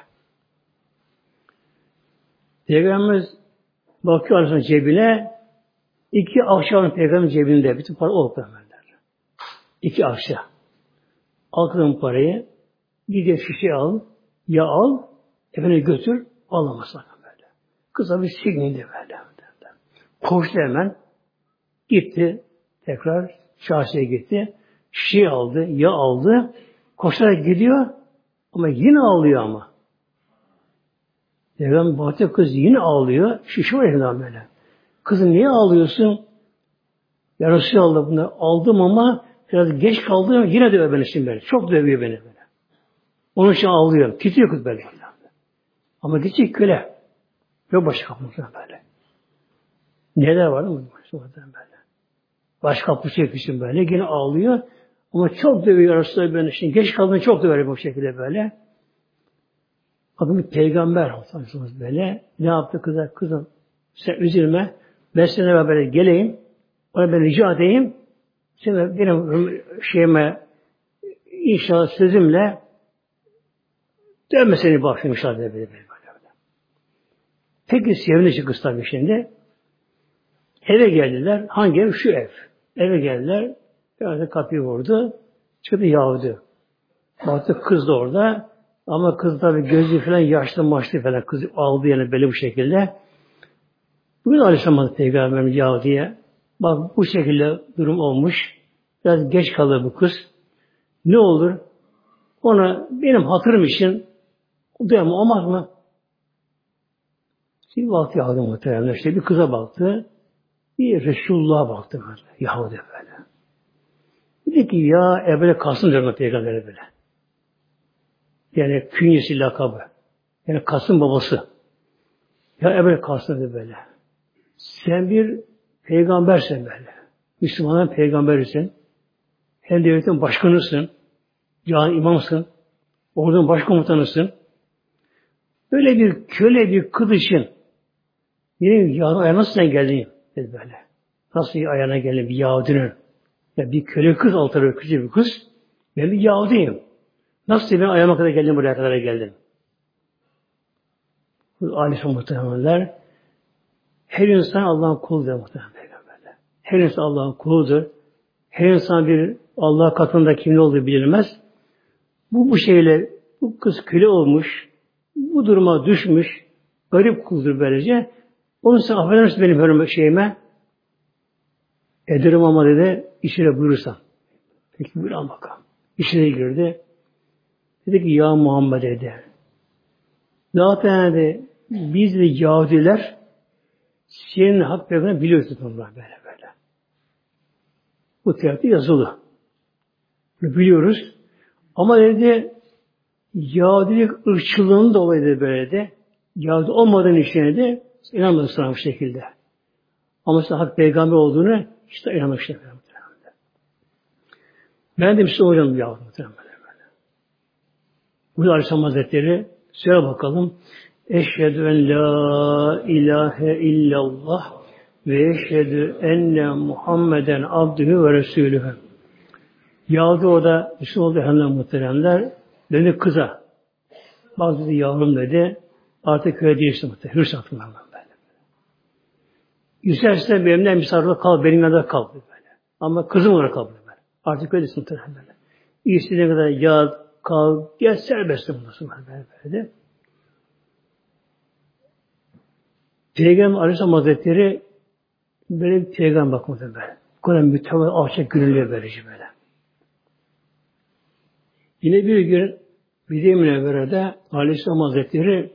Peygamberimiz bakıyor arasında cebine, iki akçe var Peygamberin cebinde. Bütün para o Peygamberler. İki akçe. Al parayı, gidiyor şişe al, ya al, efendim götür, alamazlar böyle. Kısa bir signiydi böyle. Koştu hemen, gitti, tekrar çarşıya gitti, şişe aldı, ya aldı, koşarak gidiyor, ama yine ağlıyor ama. Peygamber baktı kız yine ağlıyor, şişe var elinden böyle. Kızım niye ağlıyorsun? Ya Resulallah bunu aldım ama biraz geç kaldım, yine dövüyor beni şimdi böyle. Çok dövüyor beni böyle. Onun için ağlıyorum. Titriyor kız böyle. Ama gidecek köle. Yok başka kapımızdan böyle. Neler var mı? Böyle. Baş kapı çekmişim böyle. Yine ağlıyor. Ama çok dövüyor Resulallah beni. Şimdi geç kaldım çok dövüyor bu şekilde böyle. Bakın bir peygamber böyle. Ne yaptı kıza? Kızım sen üzülme. Ben seninle beraber geleyim. Ona ben rica edeyim. Sen benim şeyime inşallah sözümle dönme seni bakayım inşallah böyle böyle. Peki sevinçli kız tabii şimdi. Eve geldiler. Hangi ev? Şu ev. Eve geldiler. Biraz kapıyı vurdu. Çıktı Yahudi. Baktı kız da orada. Ama kız tabii gözü falan yaşlı maçlı falan. Kız aldı yani böyle bu şekilde. Bugün Aleyhisselam Peygamberimiz Yahudi'ye bak bu şekilde durum olmuş. Biraz geç kalır bu kız. Ne olur? Ona benim hatırım için duyamam olmaz mı? Şimdi baktı Yahudi muhtemelen. İşte bir kıza baktı. Bir Resulullah'a baktı böyle. Yahudi böyle. Dedi ki ya Ebele Kasım diyor Peygamber'e böyle. Yani künyesi lakabı. Yani Kasım babası. Ya Ebele Kasım dedi böyle. Sen bir peygambersin böyle. Müslümanların peygamberisin. Hem devletin başkanısın. Cami imamsın. Ordunun başkomutanısın. Böyle bir köle bir kız için benim Yahudi ayağına nasıl sen geldin? Dedi böyle. Nasıl ayağına geldin bir Yahudinin? Ya bir köle kız altı küçük bir kız. Ben bir Yahudiyim. Nasıl ben ayağıma kadar geldim buraya kadar geldim? Aleyhisselam muhtemelenler her insan Allah'ın kuludur muhtemelen peygamberler. Her insan Allah'ın kuludur. Her insan bir Allah katında kimin olduğu bilinmez. Bu bu şeyle bu kız köle olmuş, bu duruma düşmüş, garip kuldur böylece. Onun sen affeder misin benim hürmet şeyime? Ederim ama dedi, işine buyurursan. Peki buyur al bakalım. İşine girdi. Dedi ki ya Muhammed dedi. Zaten dedi, biz de Yahudiler senin hak peygamberini biliyoruz onlar böyle böyle. Bu tarihte yazılı. Biliyoruz. Ama dedi Yahudilik ırkçılığının dolayı dedi böyle de Yahudi olmadığın işine de inanmadın sana bu şekilde. Ama sen hak peygamber olduğunu işte inanmak işte. Ben de bir şey hocam Yahudi muhtemelen böyle. Bu Aleyhisselam Hazretleri söyle bakalım. Eşhedü en la ilahe illallah ve eşhedü enne Muhammeden abdühü ve resulühü. Yahudi orada Müslüman oldu hemen muhteremler. Dedi kıza. Bazı dedi yavrum dedi. Artık köye değişti muhterem. Hırs atın Allah'ım böyle. İstersen benimle misafirle kal. Benim yanında kal. Böyle. Ama kızım olarak kal. Böyle. Artık köye değişti muhterem böyle. İstediğine kadar yat, kal, gel serbest bulunsun böyle böyle. Peygamber Aleyhisselam Hazretleri böyle bir peygamber bakmadı böyle. Bu kadar mütevazı alçak gönüllüye verici böyle. Yine bir gün Medine Münevvere'de Aleyhisselam Hazretleri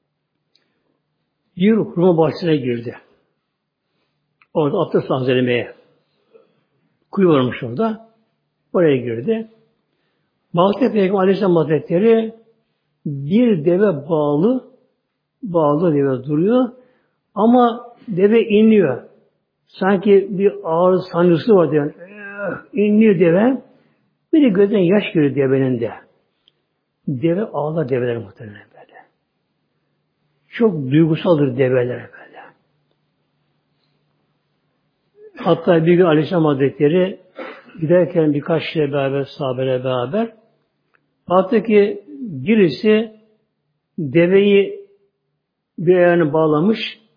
bir hurma bahçesine girdi. Orada abdest tazelemeye. Kuyu varmış orada. Oraya girdi. Baktı Peygamber Aleyhisselam Hazretleri bir deve bağlı bağlı deve duruyor. Ama deve inliyor. Sanki bir ağır sancısı var diyor. İnliyor deve. Bir de gözden yaş geliyor devenin de. Deve ağlar develer muhtemelen böyle. Çok duygusaldır develer böyle. Hatta bir gün Aleyhisselam Hazretleri giderken birkaç kişiyle beraber, sahabeyle beraber baktı ki birisi deveyi bir ayağını bağlamış,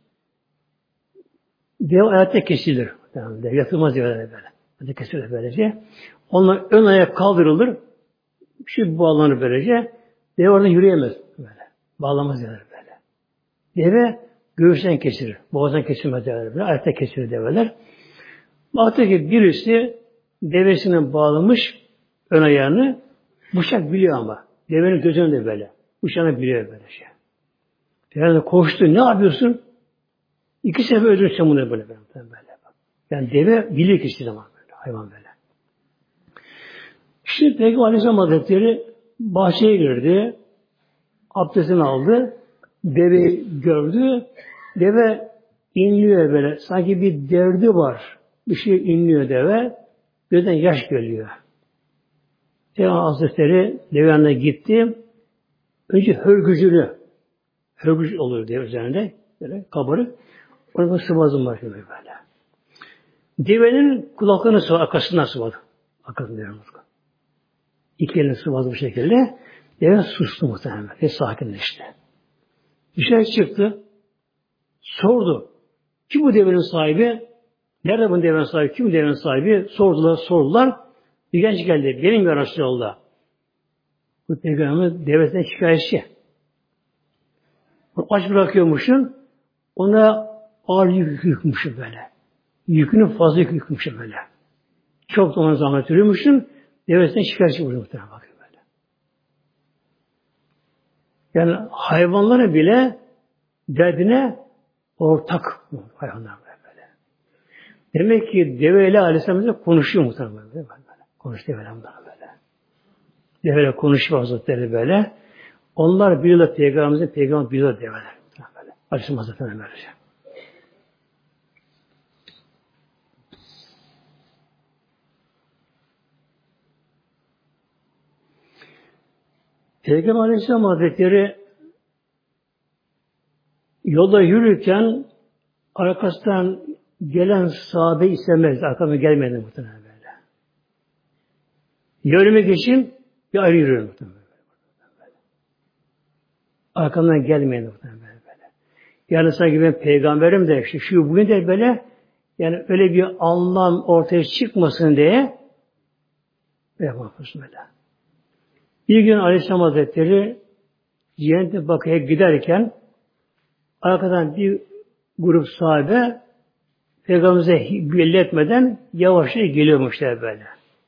deve ayakta kesilir. Yani yatılmaz develer böyle. Ayakta kesilir böylece. Onlar ön ayak kaldırılır, şu bağlanır böylece. Deve oradan yürüyemez böyle. Bağlamaz develer böyle. Deve göğüsten kesilir. Boğazdan kesilmez develer böyle. Ayakta kesilir develer. Baktı ki birisi devesine bağlamış ön ayağını, bıçak biliyor ama. Devenin gözünü de böyle. Bıçağını biliyor böyle şey. Yani koştu. Ne yapıyorsun? İki sefer öldürürsen bunu böyle. böyle. Yani deve bilir ki zaman böyle. Hayvan böyle. Şimdi Peygamber Aleyhisselam Hazretleri bahçeye girdi. Abdestini aldı. Deveyi gördü. Deve inliyor böyle. Sanki bir derdi var. Bir şey inliyor deve. Gözden yaş geliyor. Peygamber Hazretleri deve yanına gitti. Önce hörgücünü hörgücü oluyor deve üzerinde. Böyle kabarık. Orada sıvazım var böyle. Devenin kulaklarını sıvadı. Arkasından sıvadı. Arkasından devenin. İki elini sıvadı bu şekilde. Deve sustu muhtemelen. Ve sakinleşti. Dışarı çıktı. Sordu. Kim bu devenin sahibi? Nerede bu devenin sahibi? Kim bu devenin sahibi? Sordular, sordular. Bir genç geldi. Benim ya Resulallah. Bu peygamber devesinden şikayetçi. Onu aç bırakıyormuşsun. Ona ağır yük yükmüşüm böyle. Yükünü fazla yük yükmüşüm böyle. Çok da ona zahmet veriyormuşsun. Devesinden şikayetçi olmuş muhtemelen bakıyor böyle. Yani hayvanlara bile derdine ortak hayvanlar böyle. Demek ki deveyle Aleyhisselam konuşuyor muhtemelen böyle. böyle. Konuşuyor deveyle böyle. Deveyle konuşuyor Hazretleri böyle. Onlar biliyorlar Peygamberimizin, Peygamber biliyorlar develer. Böyle. Aleyhisselam Hazretleri böylece. Peygamber Aleyhisselam Hazretleri yolda yürürken arkasından gelen sahabe istemez. Arkamda gelmedi muhtemelen böyle. Yürümek için bir ayrı yürüyor muhtemelen böyle. Arkamdan gelmedi muhtemelen böyle. Yani sanki ben peygamberim de işte şu bugün de böyle yani öyle bir anlam ortaya çıkmasın diye yapıyorsun böyle. Bir gün Aleyhisselam Hazretleri Cennete Bakı'ya giderken arkadan bir grup sahabe Peygamberimize belli etmeden yavaşça geliyormuşlar böyle.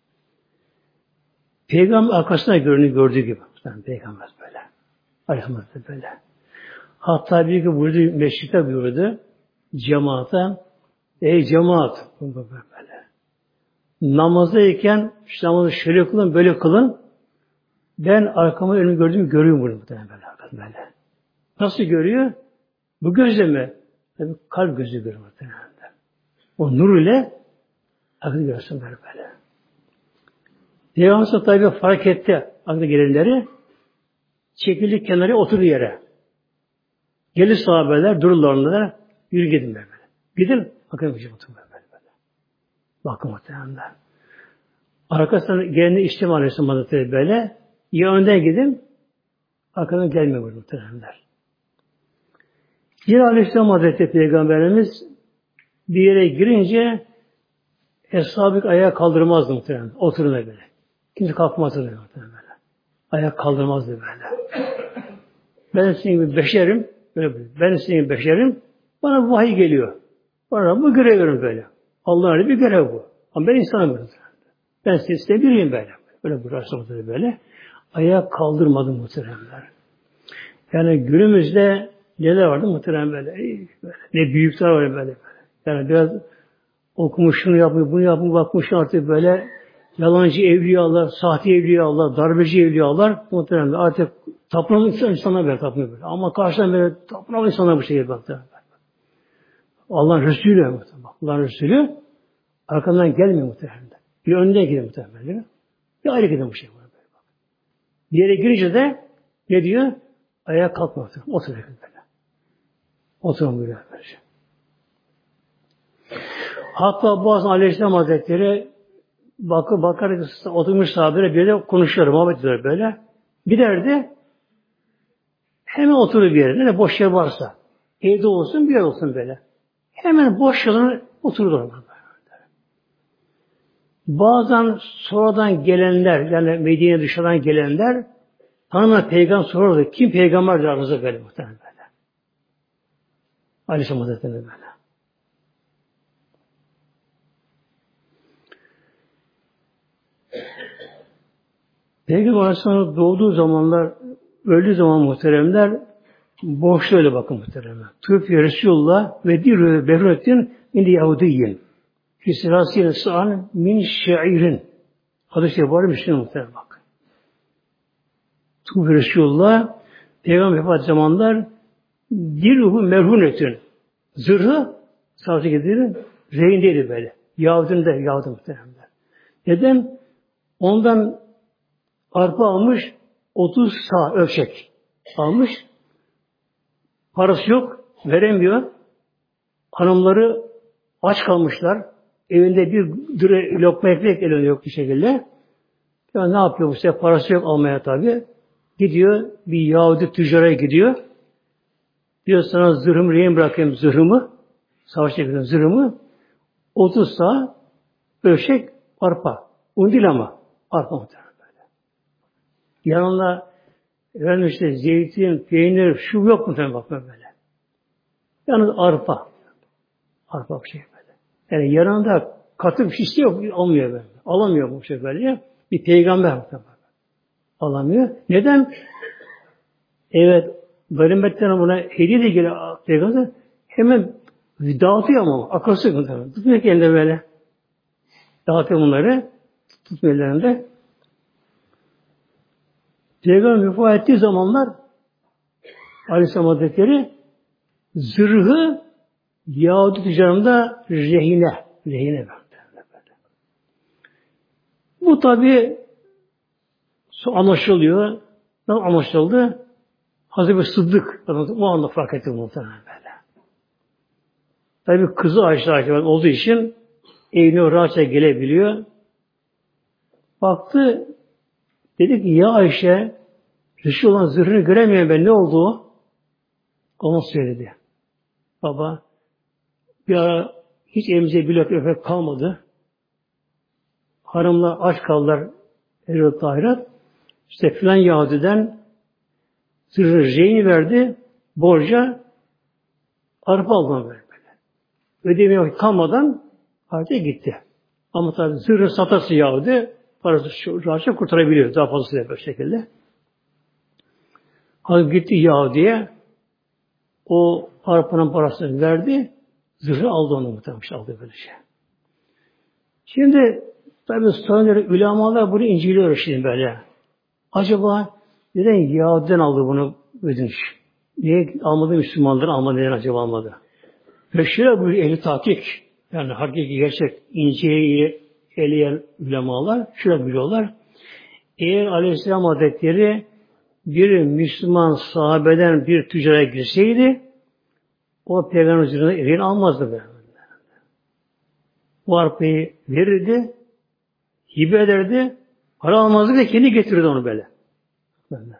Peygamber arkasına görünü gördüğü gibi. Peygamber böyle. Aleyhisselam Hazretleri böyle. Hatta bir gün buyurdu, meşrikte buyurdu cemaate, ey cemaat böyle. Namazdayken şu namazı şöyle kılın, böyle kılın. Ben arkama önümü gördüğümü görüyorum bunu böyle, böyle. Nasıl görüyor? Bu gözle mi? Tabii kalp gözü görüyor muhtemelen. O nur ile aklı görsün böyle böyle. Peygamber tabi fark etti aklı gelenleri. Çekildi kenara oturdu yere. Gelir sahabeler dururlar onlara. Yürü gidin böyle. Gidin. Bakın bir şey oturun böyle böyle. Bakın muhtemelen. Arkasından geleni içtim Aleyhisselam Hazretleri böyle. Ya önden gidin. Arkadan gelmiyor bu muhtemelen. Yine Aleyhisselam Hazretleri Peygamberimiz bir yere girince Eshab-ı ayağa kaldırmazdı muhtemelen. Oturun böyle. Kimse kalkmazdı muhtemelen böyle. Ayak kaldırmazdı böyle. Ben sizin gibi beşerim. Böyle böyle. Ben sizin gibi beşerim. Bana vahiy geliyor. Bana bu görev verin böyle. Allah'ın bir görev bu. Ama ben insanım böyle. Ben size biriyim böyle. Böyle burası böyle. Ayağa kaldırmadım muhteremler. Yani günümüzde neler vardı muhterem böyle. böyle. Ne büyükler var böyle, böyle. Yani biraz okumuş, şunu yapmış, bunu yapmış, bakmış artık böyle yalancı evliyalar, sahte evliyalar, darbeci evliyalar muhterem artık tapınan insanlar böyle tapınıyor böyle. Ama karşıdan böyle tapınan insanlar bu şekilde baktı. Allah'ın Resulü Allah'ın Resulü arkamdan gelmiyor muhterem. Bir önde gidiyor muhterem. Bir ayrı gidiyor bu şey. Bir yere girince de ne diyor? Ayağa kalkma. Otur böyle. Oturun böyle. Hatta bazen Aleyhisselam Hazretleri bakı bakar oturmuş sahabeyle bir de konuşuyor, muhabbet ediyor böyle. Giderdi, hemen oturur bir yere. Ne boş yer varsa. Evde olsun, bir yer olsun böyle. Hemen boş yerine oturur. Bazen sonradan gelenler, yani Medine dışarıdan gelenler, tanımayan peygamber sorardı. Kim peygamberdir aranızda böyle muhtemelen böyle. Aleyhisselam Hazretleri böyle. Peygamber Aleyhisselam doğduğu zamanlar, öldüğü zaman muhteremler, boşta öyle bakın muhteremler. Tüfü Resulullah ve dirü Behrettin indi Yahudiyin. Fisirasiyle sa'an min şairin. Hadis-i var Müslüman muhterem bak. Tüfü Resulullah, Peygamber vefat zamanlar, dirühü merhunetün. Zırhı, sağlıklı gidiyor, reyindeydi böyle. Yahudin de, Yahudin muhteremler. Neden? Ondan arpa almış, otuz sağ ölçek almış. Parası yok, veremiyor. Hanımları aç kalmışlar. Evinde bir düre lokma ekmek elinde yok bir şekilde. Ya ne yapıyor bu sefer? Parası yok almaya tabi. Gidiyor, bir Yahudi tüccara gidiyor. Diyor sana zırhımı, rehin bırakayım zırhımı. Savaşta gidiyor zırhımı. otuz sağ ölçek arpa. Un değil ama arpa muhtemelen böyle. Yanında efendim işte zeytin, peynir, şu yok muhtemelen bakma böyle. Yalnız arpa. Arpa bir şey böyle. Yani yanında katı bir şey yok, almıyor böyle. Alamıyor bu şey böyle. Bir peygamber muhtemelen. Alamıyor. Neden? Evet, ganimetten buna hediye de geliyor peygamber. Hemen dağıtıyor ama akılsız muhtemelen. Tutmuyor ki elinde böyle. Dağıtıyor bunları. Tutmuyor ellerinde. Peygamber vefat ettiği zamanlar Aleyhisselam Hazretleri zırhı Yahudi tüccarında rehine. Rehine verdi. Bu tabi anlaşılıyor. Nasıl anlaşıldı? Hazreti Sıddık o anda fark etti muhtemelen böyle. Tabi kızı Ayşe Ayşe olduğu için evine rahatça gelebiliyor. Baktı, dedi ki ya Ayşe, Resulullah zırhını göremiyorum ben, ne oldu? Ona söyledi. Baba, bir ara hiç evimize bir lokma ekmek kalmadı. Hanımla aç kaldılar Erol Tahirat. İşte filan Yahudi'den zırhı reyini verdi, borca arpa aldım böyle. Ödemeye kalmadan harcaya gitti. Ama tabi zırhı satası Yahudi, parası rahatça kurtarabiliyor. Daha fazlasıyla böyle şekilde. Hazır gitti Yahudi'ye, o arpanın parasını verdi, zırhı aldı onu muhtemelen, aldı böyle şey. Şimdi tabi sonra ulemalar bunu inceliyor şimdi böyle. Acaba neden Yahudi'den aldı bunu ödünç? Niye almadı Müslümanların almadı, neden acaba almadı? Ve şöyle bu ehli tahkik, yani hakiki gerçek inceyi eleyen ulemalar şöyle biliyorlar. Eğer Aleyhisselam Hazretleri bir Müslüman sahabeden bir tüccara girseydi, o peygamber üzerine elini almazdı böyle. Bu arpayı verirdi, hibe ederdi, para almazdı ve kendi getirirdi onu böyle. böyle.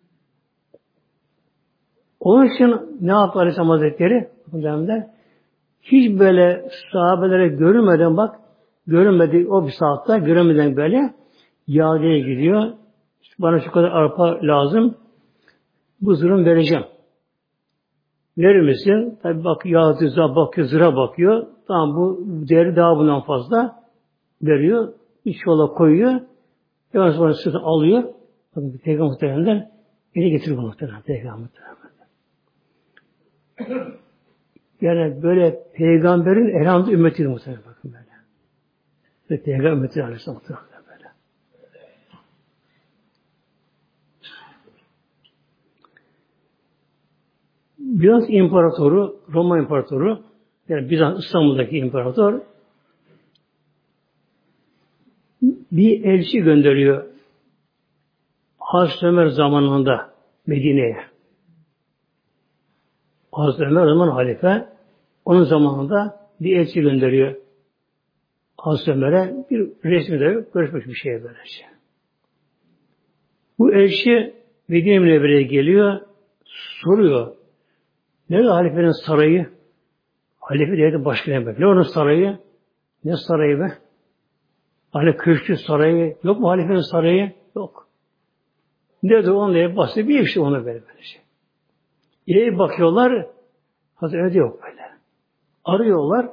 Onun için ne yaptı Aleyhisselam Hazretleri? Hiç böyle sahabelere görünmeden bak, görünmedi o bir saatte, görünmeden böyle Yahudi'ye gidiyor. Bana şu kadar arpa lazım, bu zırhımı vereceğim. Verir misin? Tabi bak Yahudi bakıyor, zırha bakıyor. Tamam bu değeri daha bundan fazla veriyor. İç yola koyuyor. Yavaş sonra sırtı alıyor. Bakın Peygamber muhtemelen eli getiriyor muhtemelen Peygamber muhtemelen. Yani böyle peygamberin elhamdülillah ümmetidir muhtemelen bakın böyle. Ve peygamber ümmetidir aleyhisselam muhtemelen böyle. Bizans İmparatoru, Roma İmparatoru, yani Bizans İstanbul'daki imparator bir elçi gönderiyor Hazreti Ömer zamanında Medine'ye. Hazreti Ömer o zaman halife, onun zamanında bir elçi gönderiyor Hazreti Ömer'e bir resmide görüşmüş bir şeye böylece. Bu elçi Medine Münevvere'ye geliyor, soruyor. Nerede halifenin sarayı? Halife devletin başkanı be. Ne onun sarayı? Ne sarayı be? Hani köşkü sarayı, yok mu halifenin sarayı? Yok. Nerede onun evi? Basit bir ev işte ona böyle böylece. İleri bakıyorlar, Hazreti Ömer'de yok böyle. Arıyorlar.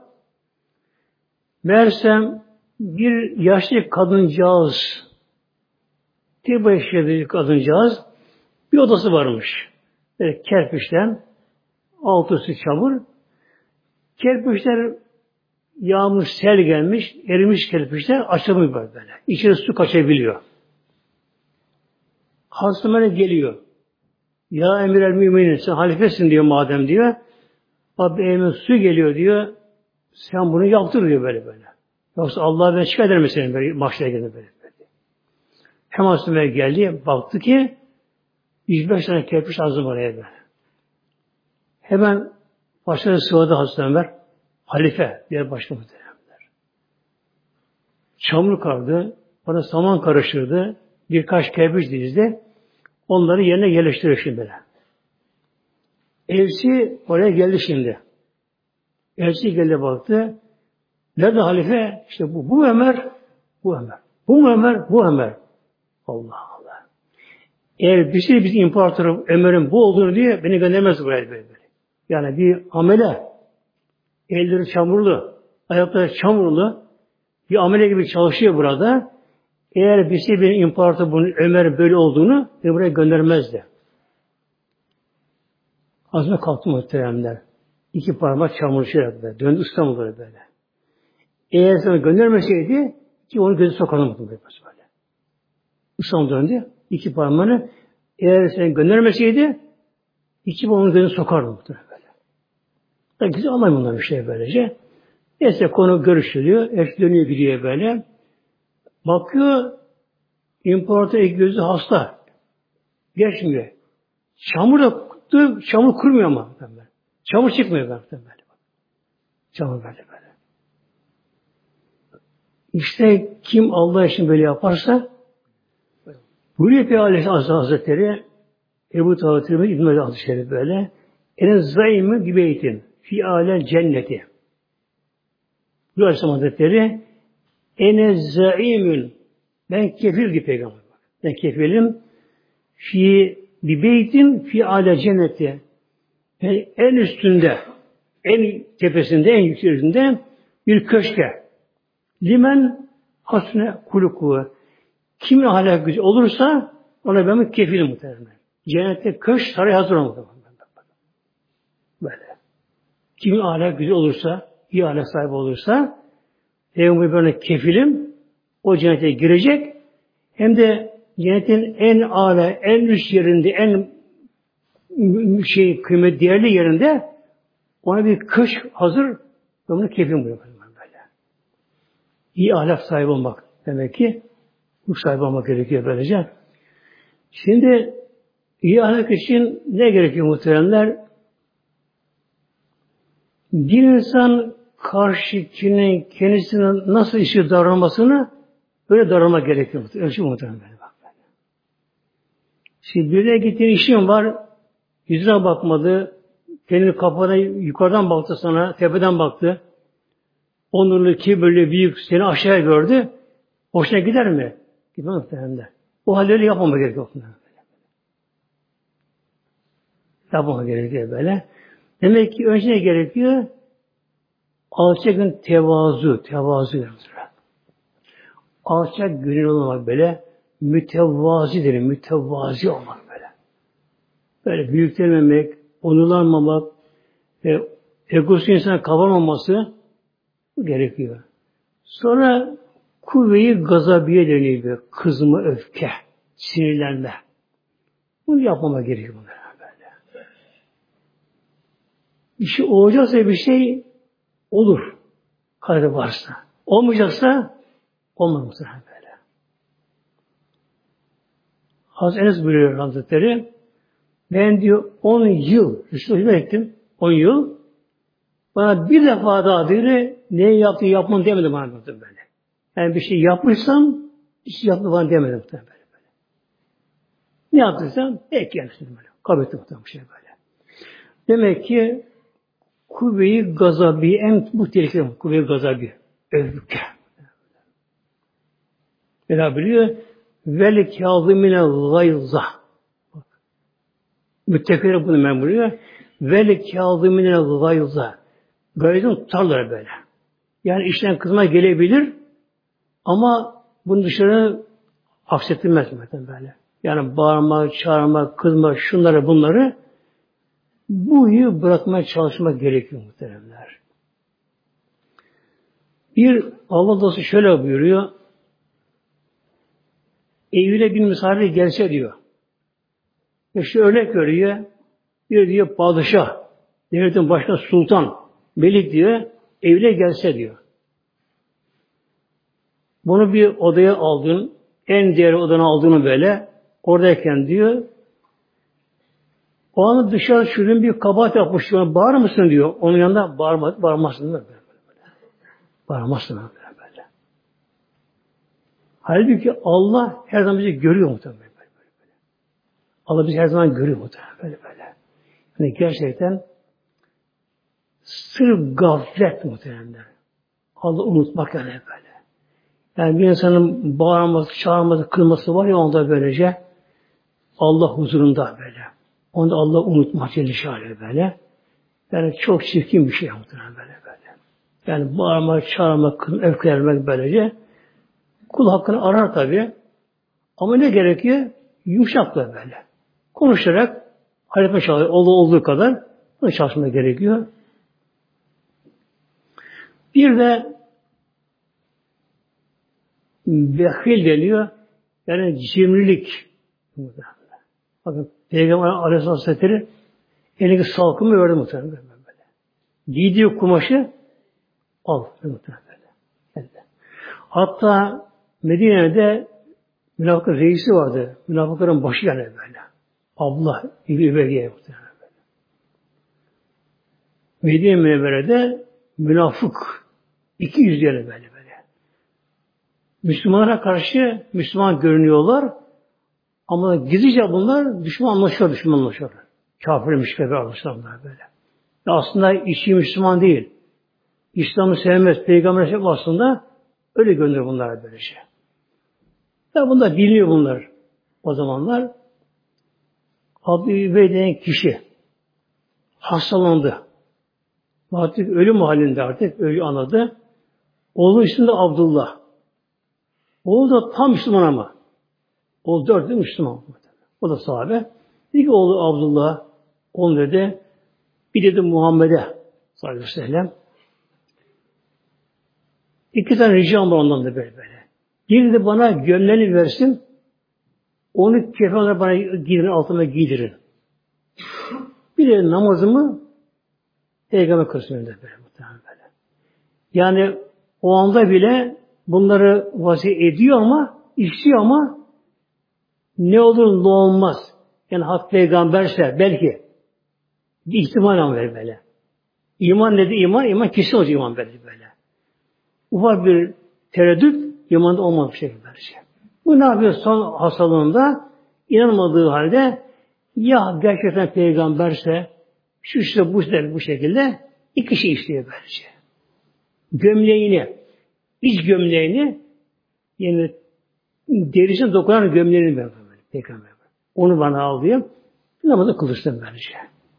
Meğersem bir yaşlı kadıncağız, tek başına bir kadıncağız, bir odası varmış. Böyle kerpiçten, altı üstü çamur. Kerpiçler yağmış, sel gelmiş, erimiş kerpiçler açılmıyor böyle. İçine su kaçabiliyor. Hazreti Ömer'e geliyor. Ya emir el müminin, sen halifesin diyor madem diyor. Abi elime su geliyor diyor. Sen bunu yaptır diyor böyle böyle. Yoksa Allah'a ben şikayet ederim senin böyle mahşere gelin böyle böyle. Hem Hazreti Ömer geldi, baktı ki yüz beş tane kerpiç azım oraya böyle. Hemen başına sıvadı Hazreti Ömer. Halife diye başladı. Çamur kardı, bana saman karıştırdı, birkaç kerpiç dizdi, onları yerine yerleştiriyor şimdi böyle. Elçi oraya geldi şimdi. Elçi geldi baktı, nerede halife? İşte bu, bu Ömer, bu Ömer. Bu mu Ömer? Bu Ömer. Allah Allah. Eğer bir şey biz imparatorun Ömer'in bu olduğunu diye beni göndermez buraya böyle. Yani bir amele, elleri çamurlu, ayakları çamurlu, bir amele gibi çalışıyor burada. Eğer bir şey bir imparator bunun Ömer böyle olduğunu beni buraya göndermezdi. Azme kalktı muhteremler. İki parmak çamur şey yaptı. Döndü İstanbul'a böyle. Eğer sana göndermeseydi ki onu gözü sokalım böyle. İstanbul döndü. İki parmağını eğer seni göndermeseydi iki parmağını gözü sokardı böyle. Yani güzel anlayın bunlar bir şey böylece. Neyse konu görüşülüyor. Eş dönüyor gidiyor böyle. Bakıyor imparator iki gözü hasta. Geçmiyor. Çamur da çamur kurmuyor ama. Çamur çıkmıyor böyle. Çamur böyle böyle. İşte kim Allah için böyle yaparsa buyuruyor Peygamber Hazretleri Ebu Talib Tirmidhi İbn-i Adı Şerif böyle en zayımı gibi eğitim fi âle cenneti. Bu Aleyhisselam Hazretleri en zaimün ben kefil gibi peygamber. Ben kefilim fi bir beytin fi âle cenneti. Yani en üstünde, en tepesinde, en yükseğinde bir köşke. Limen hasne kuluku. Kimin ahlak gücü olursa ona ben kefilim muhtemelen. Cennette köşk saray hazır olmalı. Böyle. Kimin ahlak gücü olursa, iyi ahlak sahibi olursa Peygamber böyle kefilim o cennete girecek. Hem de cennetin en âlâ, en üst yerinde, en şey kıymet değerli yerinde ona bir köşk hazır ve bunu kefilim buyuruyor. İyi ahlak sahibi olmak demek ki bu sahibi olmak gerekiyor böylece. Şimdi iyi ahlak için ne gerekiyor muhteremler? Bir insan karşıkinin kendisine nasıl işi davranmasını böyle davranmak gerekiyor. Ölçü muhteremler. Şimdi birine gittiğin işin var, yüzüne bakmadı, kendini kafana yukarıdan baktı sana, tepeden baktı. Onurlu, kibirli, büyük seni aşağıya gördü. Hoşuna gider mi? Gitmez muhtemelen. O halleri yapmama gerekiyor. Yapmama gerekiyor böyle. Demek ki önce ne gerekiyor? Alçakın tevazu, tevazu. Alçak gönül olmak böyle, mütevazi derim, mütevazi olmak böyle. Böyle büyüklenmemek, onurlanmamak, e, egosu insana kabarmaması gerekiyor. Sonra kuvve-i gazabiye deniyor. Kızma, öfke, sinirlenme. Bunu yapmama gerekiyor bunlara böyle. İşi olacaksa bir şey olur. Kaderi varsa. Olmayacaksa olmaz böyle. Hazreti Enes buyuruyor Hazretleri. Ben diyor on yıl Resulü'ye ettim. on yıl. Bana bir defa daha diyor ne yaptın yapmam demedim bana böyle. Yani bir şey yapmışsam bir şey yaptım bana demedim böyle. böyle. Ne yaptıysam pek gelsin böyle. Kabul ettim bu şey böyle. Demek ki kuvve-i gazabi en muhtelifli kuvve-i gazabi. Öfke. Mevla biliyor. Vel kâzimine gayza. Müttefikler bunu memnuniyor. Vel kâzimine gayza. Gayzını tutarlar böyle. Yani işten kızma gelebilir ama bunu dışarı aksettirmez böyle. Yani bağırmak, çağırmak, kızmak, şunları bunları bu huyu bırakmaya çalışmak gerekiyor muhteremler. Bir Allah dostu şöyle buyuruyor. Evine bir misafir gelse diyor. Ve şu örnek görüyor. Bir diyor padişah, devletin başına sultan, melik diyor, evine gelse diyor. Bunu bir odaya aldın, en değerli odana aldığını böyle, oradayken diyor, o anda dışarı şuradan bir kabahat yapmış diyor, bağırır mısın diyor. Onun yanında bağırma, bağırmazsın böyle. Bağırmazsın böyle. böyle. Halbuki Allah her zaman bizi görüyor muhtemelen böyle, böyle, böyle. Allah bizi her zaman görüyor muhtemelen böyle böyle. Yani gerçekten sırf gaflet muhtemelen. Allah unutmak yani böyle. Yani bir insanın bağırması, çağırması, kılması var ya onda böylece Allah huzurunda böyle. Onda Allah unutmak Celle böyle. Yani çok çirkin bir şey muhtemelen böyle böyle. Yani bağırmak, çağırmak, öfkelenmek böylece. Kul hakkını arar tabi. Ama ne gerekiyor? Yumuşakla böyle. Konuşarak halletme çalışıyor. Olduğu, olduğu kadar bunu çalışmaya gerekiyor. Bir de behil deniyor. Yani cimrilik. Bakın Peygamber Aleyhisselatü Vesselam elindeki salkımı verdi muhtemelen böyle. Giydiği kumaşı al muhtemelen böyle. Hatta Medine'de münafıkın reisi vardı. Münafıkların başı yani böyle. Abdullah İbni Übeyye muhtemelen böyle. Medine Münevvere'de münafık iki yüz yani böyle böyle. Müslümanlara karşı Müslüman görünüyorlar ama gizlice bunlar düşman anlaşıyor, düşman anlaşıyor. Kafir müşkebe anlaşıyorlar böyle. Ya aslında işi Müslüman değil. İslam'ı sevmez, Peygamber aslında öyle gönderiyor bunlar böyle şey. Ya bunlar biliniyor bunlar. O zamanlar Abdü Übey denen kişi hastalandı. Artık ölüm halinde artık ölü anladı. Oğlu ismi Abdullah. Oğlu da tam Müslüman ama. Oğlu dört de Müslüman. O da sahabe. Dedi ki oğlu Abdullah, oğlum dedi, bir dedi Muhammed'e sallallahu aleyhi ve sellem. İki tane ricam var ondan da böyle böyle. Bir de bana gömleğini versin, onu kefen olarak bana giydirin, altına giydirin. Bir de namazımı Peygamber kılsın önünde böyle muhtemelen böyle. Yani o anda bile bunları vazife ediyor ama, istiyor ama ne olur ne olmaz. Yani hak peygamberse belki bir ihtimal ama böyle böyle. İman dedi iman, iman kesin olacak iman böyle böyle. Ufak bir tereddüt imanda olmamış bir şey böyle şey. Bu ne yapıyor son hastalığında? İnanmadığı halde ya gerçekten peygamberse şu işte bu işte bu şekilde iki şey işliyor böylece. Gömleğini, iç gömleğini yani derisine dokunan gömleğini böyle peygamber. Onu bana al diye namazı kılıçtım böylece.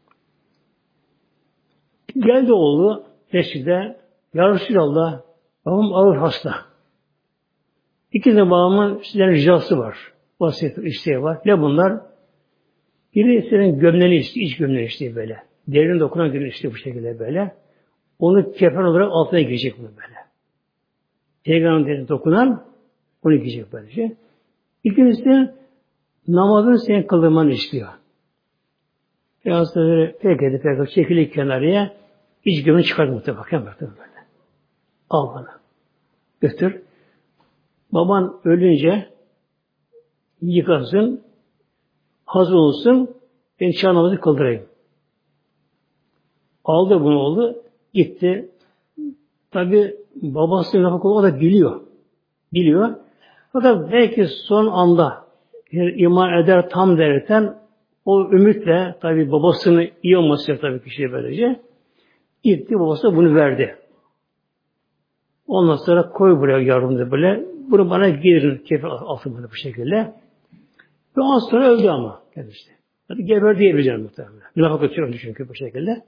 Geldi oğlu mescide ya Resulallah babam ağır hasta. İki de babamın sizden ricası var. Vasiyet isteği var. Ne bunlar? Biri senin gömleğini istiyor, iç gömleğini istiyor böyle. Derine dokunan gömleğini istiyor bu şekilde böyle. Onu kefen olarak altına girecek bunu böyle. Peygamberin derine dokunan onu giyecek böylece. İkincisi de namazını senin kıldırmanı istiyor. Peygamber pek edip pek çekilir kenarıya iç gömleğini çıkardı muhtemelen. Bakın bakın böyle. Al bana. Götür. Baban ölünce yıkasın, hazır olsun, ben çağ namazı kıldırayım. Aldı bunu oldu, gitti, Tabi babası münafık olduğunu o da biliyor. Biliyor. Fakat belki son anda yani iman eder tam derken o ümitle tabi babasının iyi olması tabii kişiye böylece gitti babası bunu verdi. Ondan sonra koy buraya yardımcı böyle. Bunu bana girin kefil altı böyle bu şekilde. Ve ondan sonra öldü ama kendisi. Hadi geber diyebileceğim muhtemelen. Münafık ötüyor çünkü bu şekilde.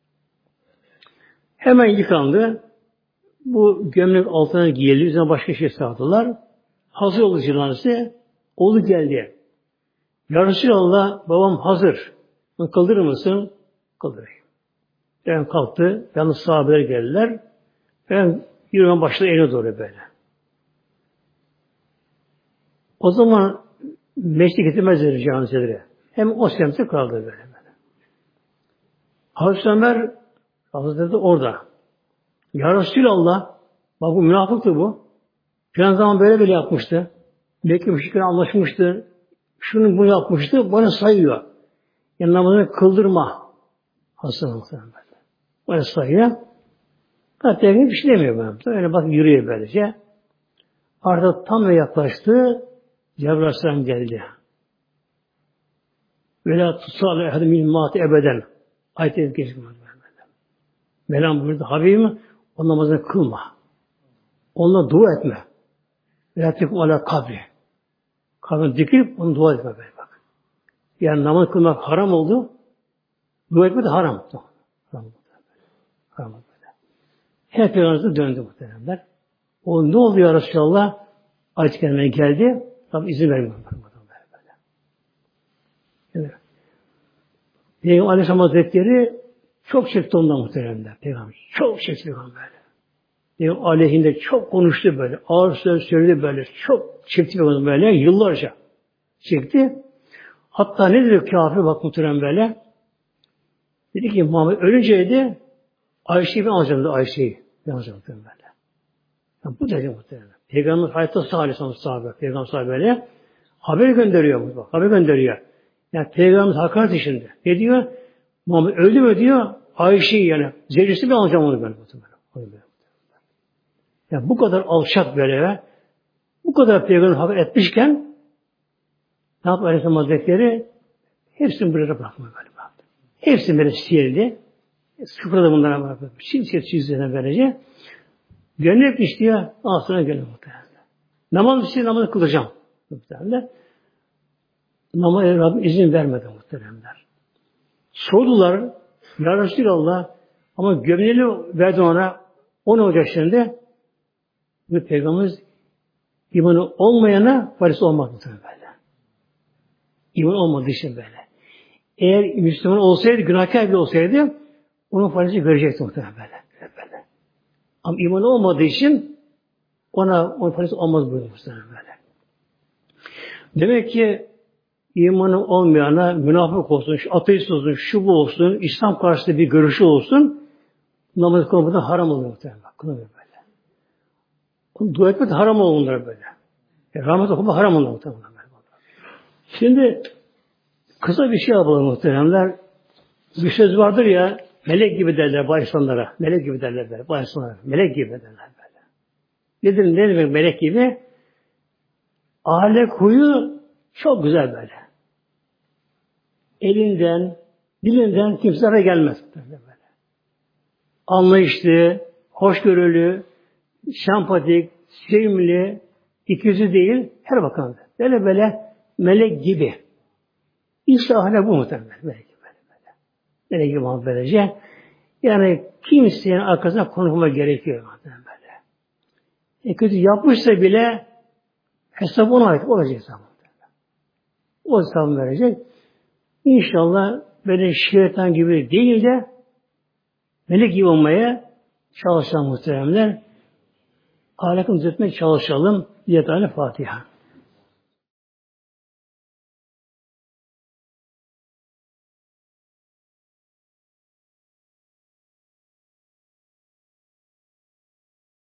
Hemen yıkandı. Bu gömlek altına giyildi. Üzerine başka şey sardılar. Hazır oldu cenazesi. Oğlu geldi. Ya Resulallah babam hazır. Kıldırır mısın? Kıldırayım. Ben kalktı. Yalnız sahabeler geldiler. Ben yürümen başladı eline doğru böyle. O zaman meşrik getirmezler canizeleri. Hem o semtte kaldı böyle. böyle. Hazreti Ömer Hazretleri orada. Ya Resulallah, bak bu münafıktı bu. Filan zaman böyle böyle yapmıştı. Belki müşriklerle anlaşmıştı. Şunu bunu yapmıştı. Bana sayıyor. Yani namazını kıldırma. Hasan muhtemelen böyle. Bana sayıyor. Hatta bir şey demiyor bana. Öyle bak yürüyor böylece. Artık tam ve yaklaştı. Cebrail Aleyhisselam geldi. Vela tutsâle ehadü min mâti ebeden. Ayet-i geçmiyor. Mevlam buyurdu. Habibim o namazını kılma. Onunla dua etme. Vela tekum ala kabri. Kabrini dikilip onu dua etme böyle bak. Yani namaz kılmak haram oldu. Dua etme de haram. Haram oldu. Haram oldu. Her peygamberimize döndü muhtemelenler. O ne oldu ya Resulallah? Ayet-i Kerime'ye geldi. Tabi izin vermiyor. Yani, Peygamber Aleyhisselam Hazretleri çok çekti ondan muhteremler. Peygamber çok çekti böyle. Peygamber aleyhinde çok konuştu böyle. Ağır söz söyledi böyle. Çok çekti böyle. Yıllarca çekti. Hatta ne dedi kafir bak muhterem böyle. Dedi ki Muhammed ölünceydi Ayşe'yi ben alacağım dedi Ayşe'yi. Ben alacağım böyle. Yani bu dedi muhterem. Peygamber hayatta sağ sahabe. Peygamber sahabe böyle. Haber gönderiyor. Bak, haber gönderiyor. Yani Peygamber hakaret içinde. Ne diyor? Muhammed öldü mü diyor? Ayşe'yi yani. Zevcisi ben alacağım onu böyle. Yani bu kadar alçak böyle bu kadar Peygamber haber etmişken ne yapıyor Aleyhisselam Hazretleri? Hepsini buraya bırakmıyor böyle. Hepsini böyle sildi. Sıfırda bunlara bırakıyor. Simsiyet çizdiğine böylece. Gönül istiyor. Aslına gönül muhtemelen. Namaz istiyor, namazı kılacağım. Muhtemelen. Namazı Rabbim izin vermedi muhteremler. Sordular, ya Resulallah, ama gömleğini verdi ona, o ne olacak şimdi? Bu Peygamberimiz imanı olmayana farisi olmaz muhtemelen böyle. İman olmadığı için böyle. Eğer Müslüman olsaydı, günahkar bile olsaydı, onun farisi görecekti muhtemelen böyle. böyle. Ama imanı olmadığı için ona onun farisi olmaz buyuruyor muhtemelen böyle. Demek ki İmanı olmayana münafık olsun, ateist olsun, şu bu olsun, İslam karşısında bir görüşü olsun, namaz kılmadan haram oluyor muhtemelen. Kılmıyor böyle. Onu dua etmek de haram oluyor onlara böyle. Yani rahmet okumak haram oluyor muhtemelen. Şimdi kısa bir şey yapalım muhteremler. Bir söz vardır ya, melek gibi derler başlanlara. Melek gibi derler böyle, başlanlara. Melek gibi derler böyle. Nedir, ne demek melek gibi? Ahlak huyu çok güzel böyle. Elinden, dilinden kimselere gelmez. Böyle. Anlayışlı, hoşgörülü, sempatik, sevimli, ikiyüzlü değil, her bakan. Böyle böyle melek gibi. İşte ahlak bu muhtemelen. Melek gibi böyle. böyle. Melek gibi muhabbet böylece. Yani kimsenin arkasına konuşma gerekiyor muhtemelen böyle. E kötü yapmışsa bile hesap ona ait olacak hesabı. O hesabı verecek. İnşallah böyle şeytan gibi değil de melek gibi olmaya çalışalım muhteremler. Ahlakını düzeltmeye çalışalım. Diyet Fatiha.